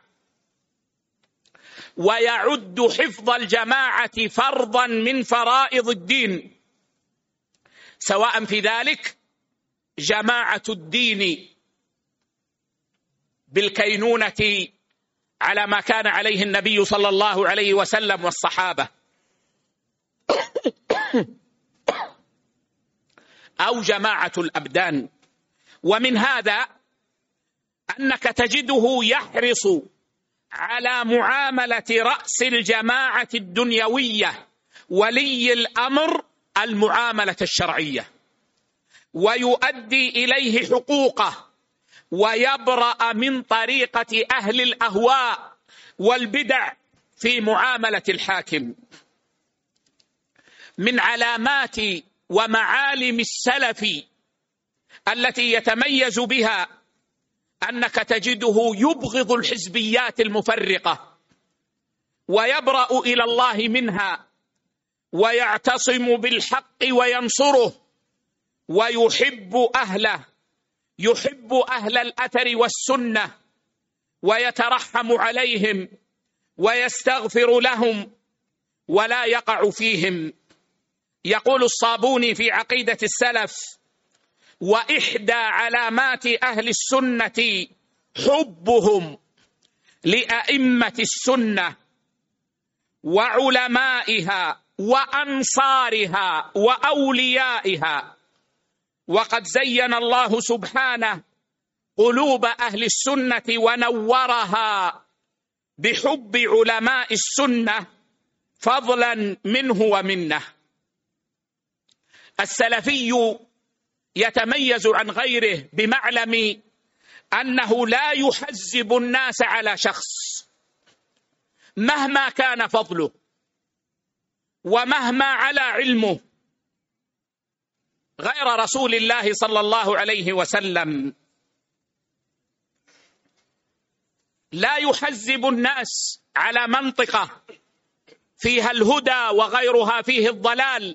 ويعد حفظ الجماعة فرضا من فرائض الدين، سواء في ذلك جماعة الدين بالكينونة على ما كان عليه النبي صلى الله عليه وسلم والصحابة، أو جماعة الأبدان. ومن هذا أنك تجده يحرص على معاملة رأس الجماعة الدنيوية ولي الأمر المعاملة الشرعية، ويؤدي إليه حقوقه، ويبرأ من طريقة أهل الأهواء والبدع في معاملة الحاكم. من علامات ومعالم السلف التي يتميز بها أنك تجده يبغض الحزبيات المفرقة ويبرأ إلى الله منها، ويعتصم بالحق وينصره، ويحب أهله، يحب أهل الأثر والسنة، ويترحم عليهم ويستغفر لهم ولا يقع فيهم. يقول الصابوني في عقيدة السلف: وإحدى علامات أهل السنة حبهم لأئمة السنة وعلمائها وأنصارها وأوليائها. وقد زين الله سبحانه قلوب أهل السنة ونورها بحب علماء السنة فضلا منه ومنه. السلفي يتميز عن غيره بمعلم أنه لا يحزب الناس على شخص مهما كان فضله ومهما علا علمه غير رسول الله صلى الله عليه وسلم. لا يحزب الناس على منطقة فيها الهدى وغيرها فيه الضلال،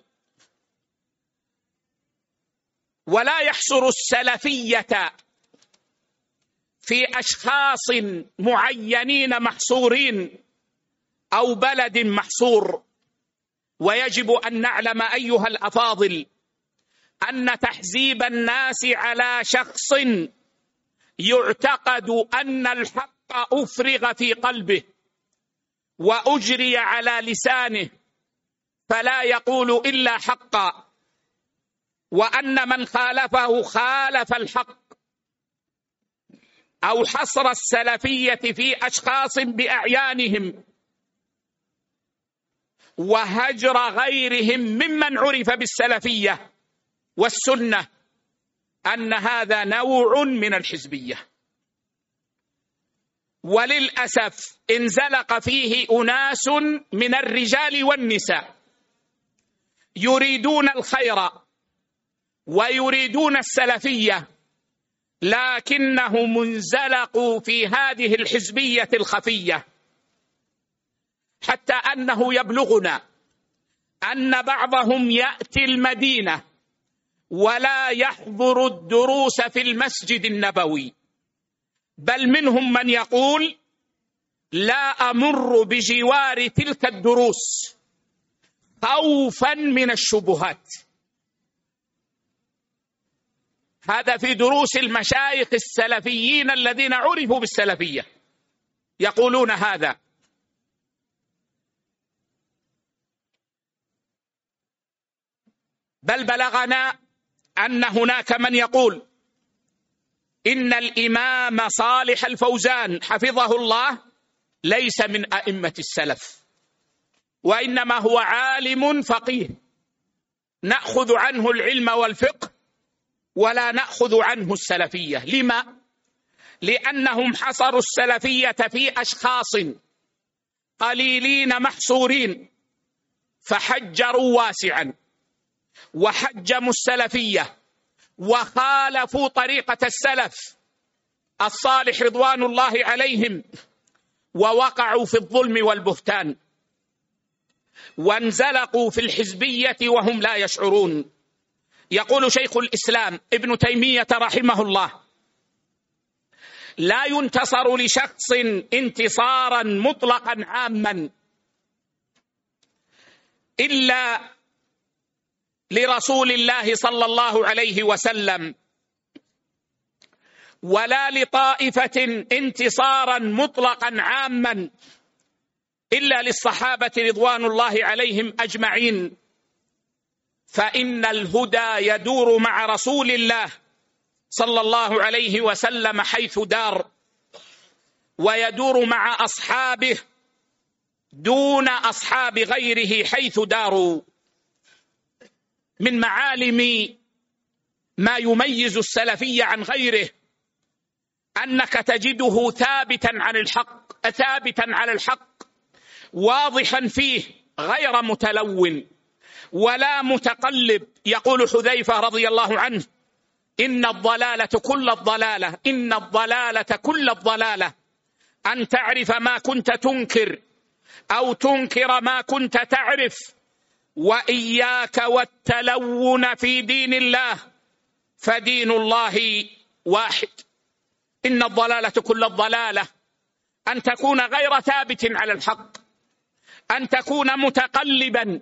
ولا يحصر السلفية في أشخاص معينين محصورين أو بلد محصور. ويجب أن نعلم أيها الأفاضل أن تحزيب الناس على شخص يعتقد أن الحق أفرغ في قلبه وأجري على لسانه فلا يقول إلا حقا، وأن من خالفه خالف الحق، أو حصر السلفية في أشخاص بأعيانهم وهجر غيرهم ممن عرف بالسلفية والسنة، أن هذا نوع من الحزبية. وللأسف انزلق فيه أناس من الرجال والنساء يريدون الخير ويريدون السلفية، لكنهم انزلقوا في هذه الحزبية الخفية، حتى أنه يبلغنا أن بعضهم يأتي المدينة ولا يحضر الدروس في المسجد النبوي، بل منهم من يقول لا أمر بجوار تلك الدروس خوفا من الشبهات. هذا في دروس المشايخ السلفيين الذين عرفوا بالسلفية يقولون هذا. بل بلغنا أن هناك من يقول إن الإمام صالح الفوزان حفظه الله ليس من أئمة السلف، وإنما هو عالم فقيه نأخذ عنه العلم والفقه ولا نأخذ عنه السلفية. لما؟ لأنهم حصروا السلفية في أشخاص قليلين محصورين، فحجروا واسعا وحجموا السلفية وخالفوا طريقة السلف الصالح رضوان الله عليهم، ووقعوا في الظلم والبهتان، وانزلقوا في الحزبية وهم لا يشعرون. يقول شيخ الإسلام ابن تيمية رحمه الله: لا ينتصر لشخص انتصارا مطلقا عاما إلا لرسول الله صلى الله عليه وسلم، ولا لطائفة انتصارا مطلقا عاما إلا للصحابة رضوان الله عليهم أجمعين، فإن الهدى يدور مع رسول الله صلى الله عليه وسلم حيث دار، ويدور مع أصحابه دون أصحاب غيره حيث داروا. من معالم ما يميز السلفي عن غيره أنك تجده ثابتا عن الحق ثابتا على الحق واضحا فيه غير متلون ولا متقلب. يقول حذيفة رضي الله عنه: إن الضلالة كل الضلالة إن الضلالة كل الضلالة أن تعرف ما كنت تنكر أو تنكر ما كنت تعرف، وإياك والتلون في دين الله فدين الله واحد. إن الضلالة كل الضلالة أن تكون غير ثابت على الحق، أن تكون متقلبا،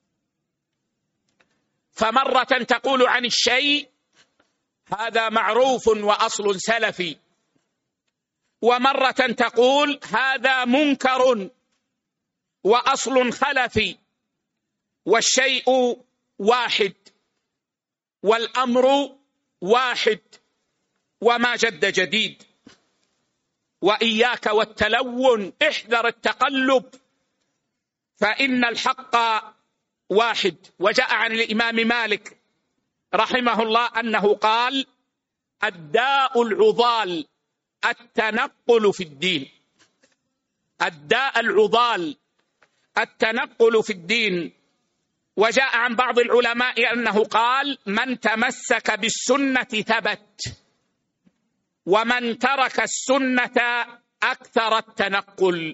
فمرة تقول عن الشيء هذا معروف وأصل سلفي، ومرة تقول هذا منكر وأصل خلفي، والشيء واحد والأمر واحد وما جد جديد. وإياك والتلون، احذر التقلب، فإن الحق واحد. وجاء عن الإمام مالك رحمه الله أنه قال: الداء العضال التنقل في الدين. الداء العضال التنقل في الدين. وجاء عن بعض العلماء أنه قال: من تمسك بالسنة ثبت، ومن ترك السنة أكثر التنقل.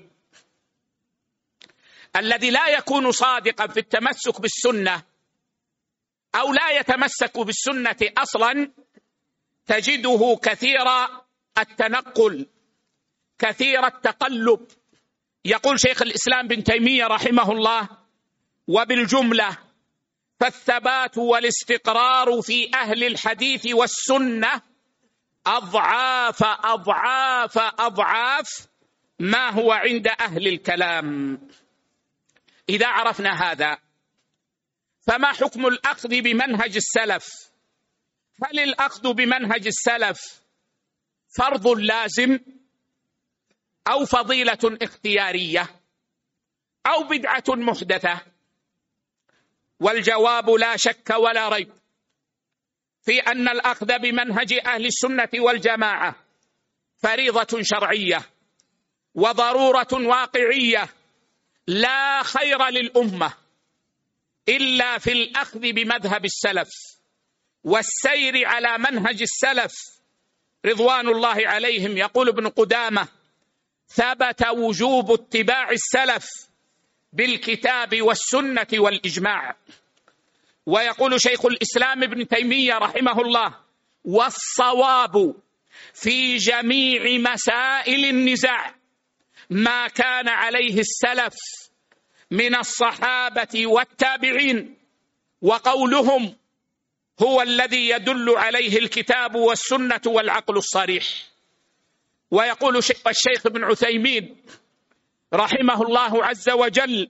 الذي لا يكون صادقا في التمسك بالسنة أو لا يتمسك بالسنة أصلا تجده كثير التنقل كثير التقلب. يقول شيخ الإسلام بن تيمية رحمه الله: وبالجملة فالثبات والاستقرار في أهل الحديث والسنة أضعاف أضعاف أضعاف ما هو عند أهل الكلام. إذا عرفنا هذا، فما حكم الأخذ بمنهج السلف؟ هل الأخذ بمنهج السلف فرض لازم أو فضيلة اختيارية أو بدعة محدثة؟ والجواب لا شك ولا ريب في أن الأخذ بمنهج أهل السنة والجماعة فريضة شرعية وضرورة واقعية، لا خير للأمة إلا في الأخذ بمذهب السلف والسير على منهج السلف رضوان الله عليهم. يقول ابن قدامة: ثبت وجوب اتباع السلف بالكتاب والسنة والإجماع. ويقول شيخ الإسلام ابن تيمية رحمه الله: والصواب في جميع مسائل النزاع ما كان عليه السلف من الصحابة والتابعين، وقولهم هو الذي يدل عليه الكتاب والسنة والعقل الصريح. ويقول الشيخ ابن عثيمين رحمه الله عز وجل: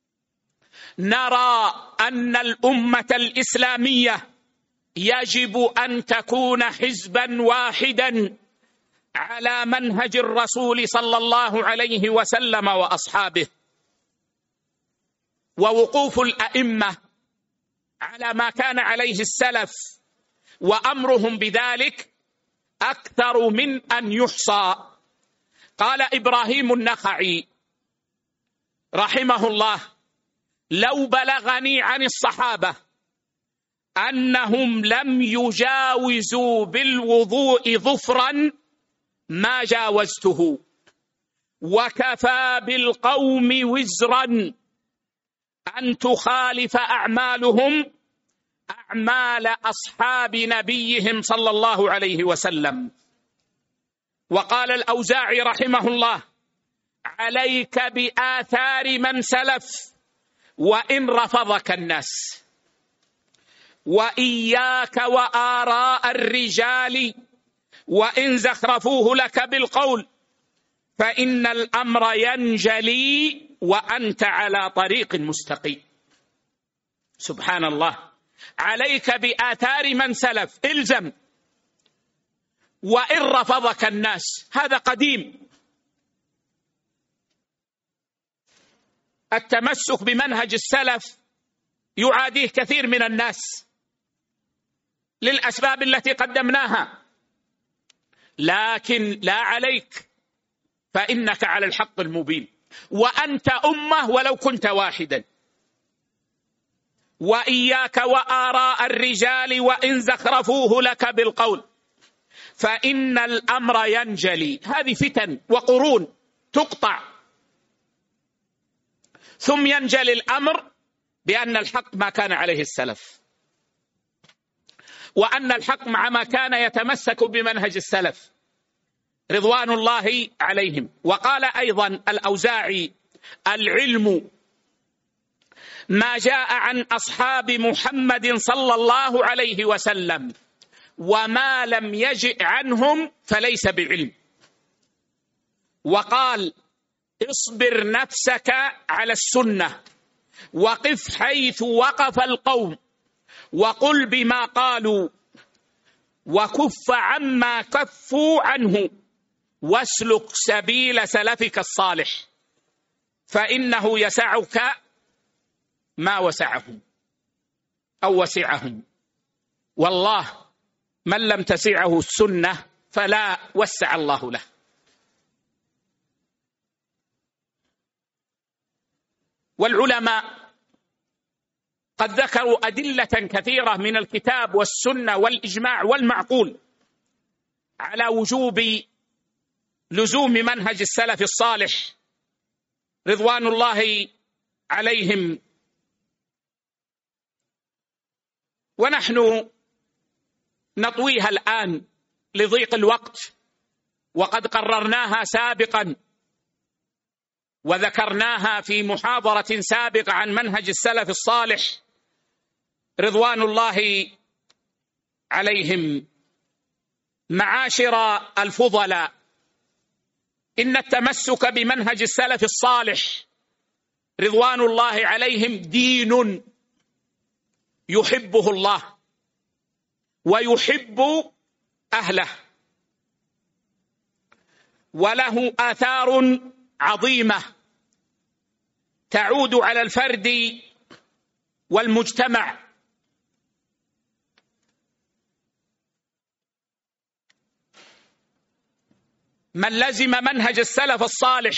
نرى أن الأمة الإسلامية يجب أن تكون حزبا واحدا على منهج الرسول صلى الله عليه وسلم وأصحابه، ووقوف الأئمة على ما كان عليه السلف وأمرهم بذلك أكثر من أن يحصى. قال إبراهيم النخعي رحمه الله: لو بلغني عن الصحابة أنهم لم يجاوزوا بالوضوء ظفرا ما جاوزته، وكفى بالقوم وزرا أن تخالف أعمالهم أعمال أصحاب نبيهم صلى الله عليه وسلم. وقال الأوزاعي رحمه الله: عليك بآثار من سلف وإن رفضك الناس، وإياك وآراء الرجال وإن زخرفوه لك بالقول، فإن الأمر ينجلي وأنت على طريق مستقيم. سبحان الله. عليك بآثار من سلف، إلزم، وإن رفضك الناس. هذا قديم. التمسك بمنهج السلف يعاديه كثير من الناس للأسباب التي قدمناها، لكن لا عليك، فإنك على الحق المبين، وأنت أمة ولو كنت واحدا. وإياك وآراء الرجال وإن زخرفوه لك بالقول، فإن الأمر ينجلي. هذه فتن وقرون تقطع، ثم ينجلي الأمر بأن الحق ما كان عليه السلف، وأن الحق مع ما كان يتمسك بمنهج السلف رضوان الله عليهم. وقال أيضا الأوزاعي: العلم ما جاء عن أصحاب محمد صلى الله عليه وسلم، وما لم يجئ عنهم فليس بعلم. وقال: اصبر نفسك على السنة، وقف حيث وقف القوم، وقل بما قالوا، وكف عما كفوا عنه، واسلك سبيل سلفك الصالح، فإنه يسعك ما وسعهم أو وسعهم. والله من لم تسعه السنة فلا وسع الله له. والعلماء قد ذكروا أدلة كثيرة من الكتاب والسنة والإجماع والمعقول على وجوب لزوم منهج السلف الصالح رضوان الله عليهم. ونحن نطويها الآن لضيق الوقت، وقد قررناها سابقا وذكرناها في محاضرة سابقة عن منهج السلف الصالح رضوان الله عليهم. معاشر الفضلاء، إن التمسك بمنهج السلف الصالح رضوان الله عليهم دين يحبه الله ويحب أهله، وله آثار عظيمة تعود على الفرد والمجتمع. من لزم منهج السلف الصالح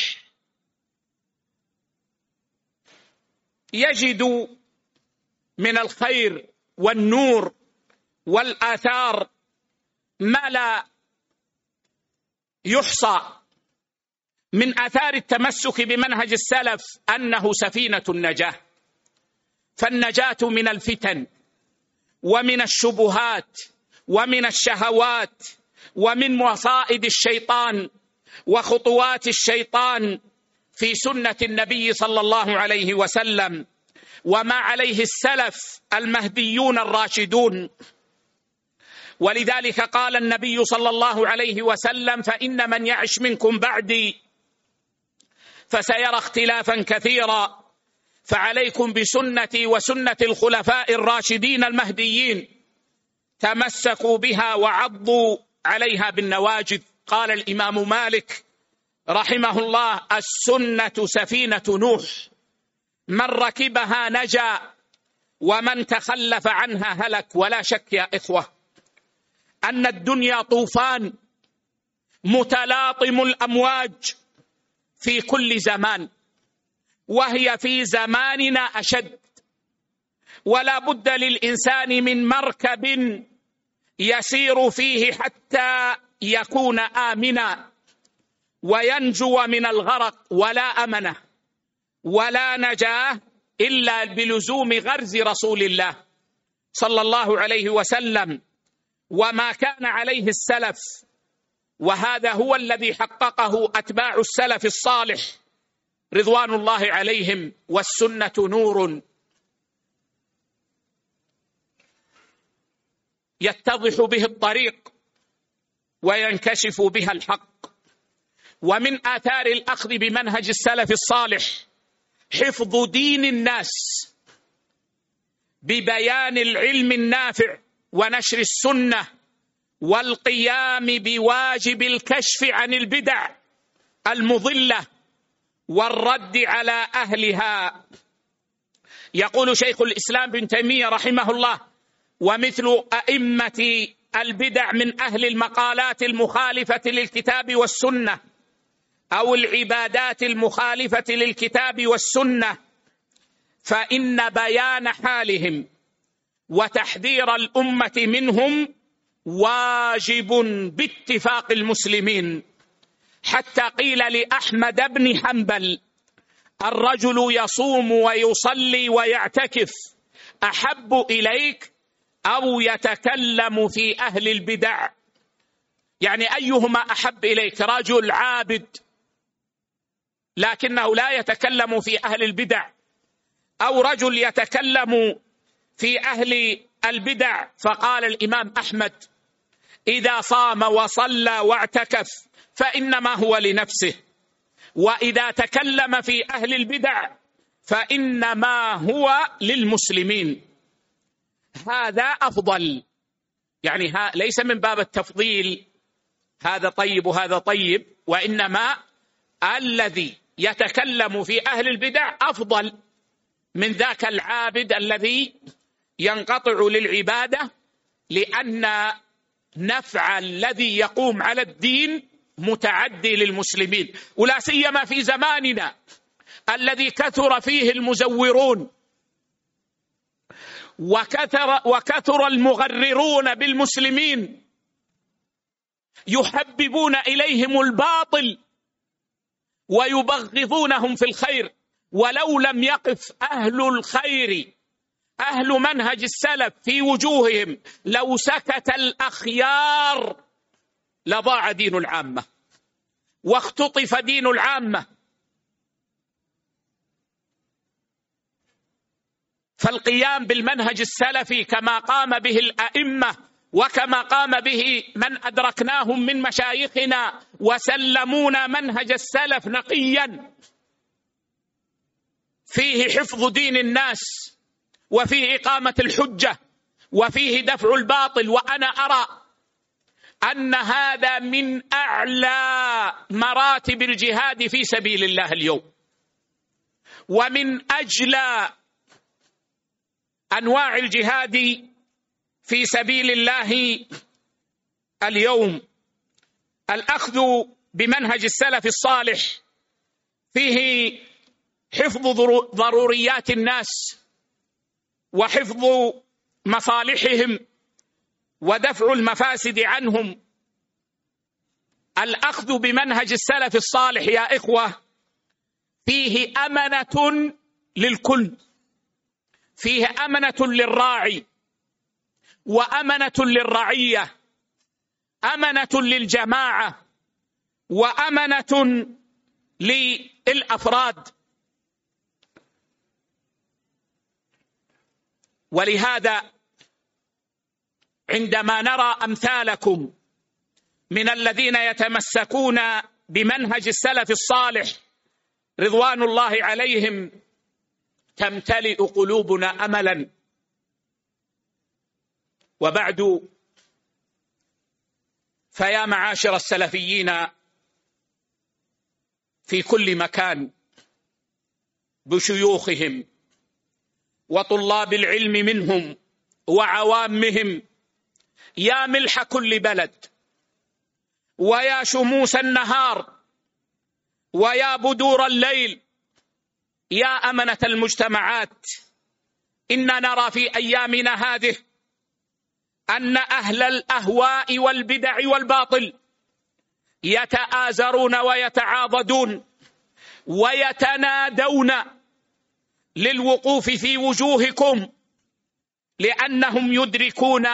يجد من الخير والنور والآثار ما لا يحصى من آثار التمسك بمنهج السلف أنه سفينة النجاة، فالنجاة من الفتن ومن الشبهات ومن الشهوات ومن مصائد الشيطان وخطوات الشيطان في سنة النبي صلى الله عليه وسلم وما عليه السلف المهديون الراشدون. ولذلك قال النبي صلى الله عليه وسلم: فإن من يعش منكم بعدي فسيرى اختلافا كثيرا، فعليكم بسنتي وسنة الخلفاء الراشدين المهديين، تمسكوا بها وعضوا عليها بالنواجذ. قال الإمام مالك رحمه الله: السنة سفينة نوح، من ركبها نجا ومن تخلف عنها هلك. ولا شك يا إخوة أن الدنيا طوفان متلاطم الأمواج في كل زمان، وهي في زماننا أشد، ولا بد للإنسان من مركب يسير فيه حتى يكون آمنا وينجو من الغرق. ولا أمنه ولا نجاه إلا بلزوم غرز رسول الله صلى الله عليه وسلم وما كان عليه السلف، وهذا هو الذي حققه أتباع السلف الصالح رضوان الله عليهم. والسنة نور يتضح به الطريق وينكشف بها الحق. ومن آثار الأخذ بمنهج السلف الصالح حفظ دين الناس ببيان العلم النافع ونشر السنة والقيام بواجب الكشف عن البدع المضلة والرد على أهلها. يقول شيخ الإسلام ابن تيمية رحمه الله: ومثل أئمة البدع من أهل المقالات المخالفة للكتاب والسنة أو العبادات المخالفة للكتاب والسنة، فإن بيان حالهم وتحذير الأمة منهم واجب باتفاق المسلمين. حتى قيل لأحمد بن حنبل: الرجل يصوم ويصلي ويعتكف أحب إليك أو يتكلم في أهل البدع؟ يعني أيهما أحب إليك، رجل عابد لكنه لا يتكلم في أهل البدع، أو رجل يتكلم في أهل البدع؟ فقال الإمام أحمد: إذا صام وصلى واعتكف فإنما هو لنفسه، وإذا تكلم في أهل البدع فإنما هو للمسلمين. هذا أفضل، يعني ليس من باب التفضيل هذا طيب وهذا طيب، وإنما الذي يتكلم في أهل البدع أفضل من ذاك العابد الذي ينقطع للعبادة، لأن نفع الذي يقوم على الدين متعدي للمسلمين، ولا سيما في زماننا الذي كثر فيه المزورون وكثر, وكثر المغررون بالمسلمين يحببون إليهم الباطل ويبغضونهم في الخير. ولو لم يقف أهل الخير أهل منهج السلف في وجوههم لو سكت الأخيار لضاع دين العامة واختطف دين العامة. فالقيام بالمنهج السلفي كما قام به الأئمة وكما قام به من أدركناهم من مشايخنا وسلمونا منهج السلف نقيا فيه حفظ دين الناس وفيه إقامة الحجة وفيه دفع الباطل. وأنا أرى أن هذا من أعلى مراتب الجهاد في سبيل الله اليوم، ومن أجلى أنواع الجهاد في سبيل الله اليوم. الأخذ بمنهج السلف الصالح فيه حفظ ضروريات الناس وحفظ مصالحهم ودفع المفاسد عنهم. الأخذ بمنهج السلف الصالح يا إخوة فيه أمنة للكل، فيه أمنة للراعي وأمنة للرعية، أمنة للجماعة وأمنة للأفراد. ولهذا عندما نرى أمثالكم من الذين يتمسكون بمنهج السلف الصالح رضوان الله عليهم تمتلئ قلوبنا أملا. وبعد، فيا معاشر السلفيين في كل مكان بشيوخهم وطلاب العلم منهم وعوامهم، يا ملح كل بلد ويا شموس النهار ويا بدور الليل، يا أمنة المجتمعات، إن نرى في أيامنا هذه أن أهل الأهواء والبدع والباطل يتآزرون ويتعاضدون ويتنادون للوقوف في وجوهكم، لأنهم يدركون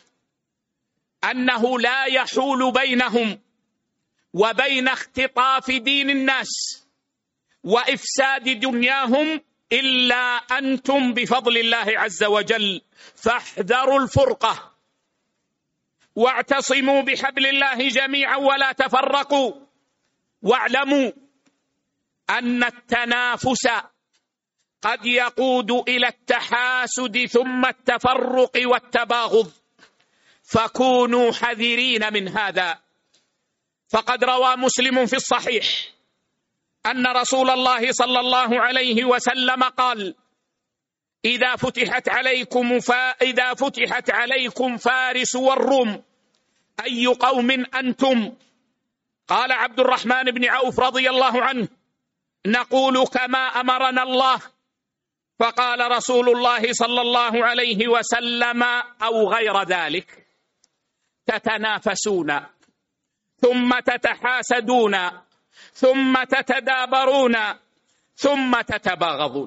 أنه لا يحول بينهم وبين اختطاف دين الناس وإفساد دنياهم إلا أنتم بفضل الله عز وجل. فاحذروا الفرقة واعتصموا بحبل الله جميعا ولا تفرقوا، واعلموا أن التنافس قد يقود إلى التحاسد ثم التفرق والتباغض، فكونوا حذرين من هذا. فقد روى مسلم في الصحيح أن رسول الله صلى الله عليه وسلم قال: إذا فتحت عليكم فإذا فتحت عليكم فارس والروم أي قوم أنتم؟ قال عبد الرحمن بن عوف رضي الله عنه: نقول كما أمرنا الله. فقال رسول الله صلى الله عليه وسلم: أو غير ذلك، تتنافسون ثم تتحاسدون ثم تتدابرون ثم تتباغضون.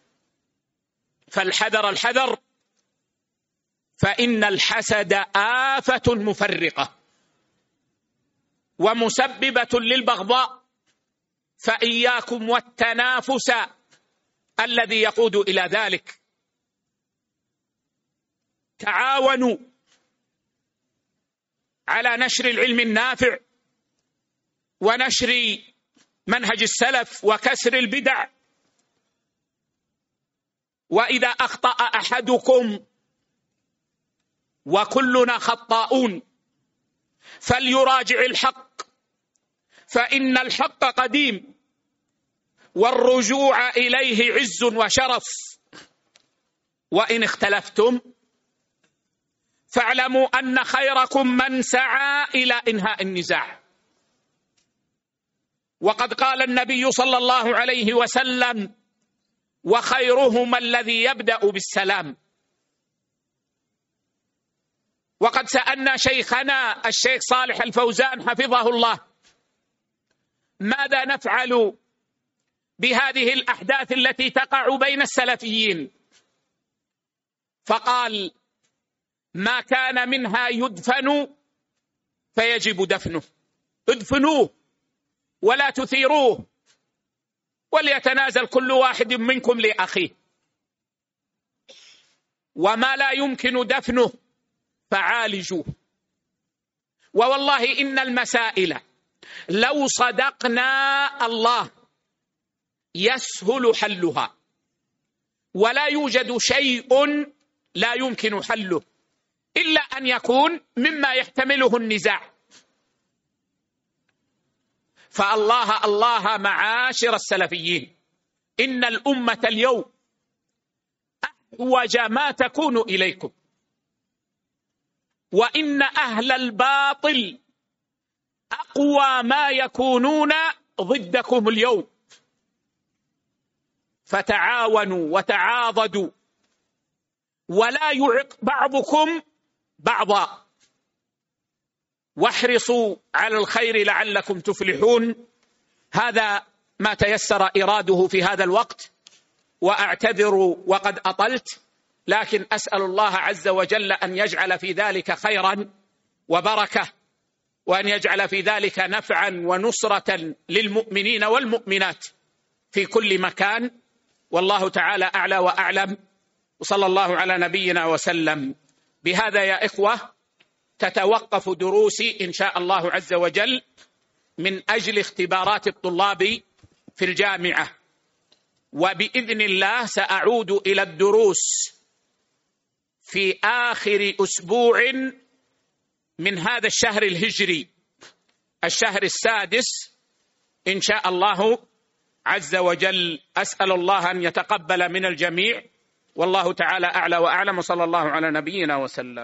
فالحذر الحذر، فإن الحسد آفة مفرقة ومسببة للبغضاء، فإياكم والتنافس الذي يقود إلى ذلك. تعاونوا على نشر العلم النافع ونشر منهج السلف وكسر البدع. وإذا أخطأ أحدكم وكلنا خطاؤون فليراجع الحق، فإن الحق قديم والرجوع إليه عز وشرف. وإن اختلفتم فاعلموا أن خيركم من سعى إلى إنهاء النزاع. وقد قال النبي صلى الله عليه وسلم: وخيرهما الذي يبدأ بالسلام. وقد سألنا شيخنا الشيخ صالح الفوزان حفظه الله: ماذا نفعل بهذه الأحداث التي تقع بين السلفيين؟ فقال: ما كان منها يدفن فيجب دفنه، ادفنوه ولا تثيروه، وليتنازل كل واحد منكم لأخيه. وما لا يمكن دفنه فعالجوه. ووالله إن المسائل لو صدقنا الله يسهل حلها، ولا يوجد شيء لا يمكن حله إلا أن يكون مما يحتمله النزاع. فالله الله معاشر السلفيين، إن الأمة اليوم أحوج ما تكون إليكم، وإن أهل الباطل أقوى ما يكونون ضدكم اليوم. فتعاونوا وتعاضدوا ولا يعق بعضكم بعضا. واحرصوا على الخير لعلكم تفلحون. هذا ما تيسر إراده في هذا الوقت، وأعتذر وقد أطلت، لكن أسأل الله عز وجل أن يجعل في ذلك خيرا وبركة، وأن يجعل في ذلك نفعا ونصرة للمؤمنين والمؤمنات في كل مكان، والله تعالى أعلى وأعلم. وصلى الله على نبينا وسلم. بهذا يا إخوة تتوقف دروسي إن شاء الله عز وجل من أجل اختبارات الطلاب في الجامعة، وبإذن الله سأعود إلى الدروس في آخر أسبوع من هذا الشهر الهجري، الشهر السادس إن شاء الله عز وجل. أسأل الله أن يتقبل من الجميع، والله تعالى أعلى وأعلم، وصلى الله على نبينا وسلم.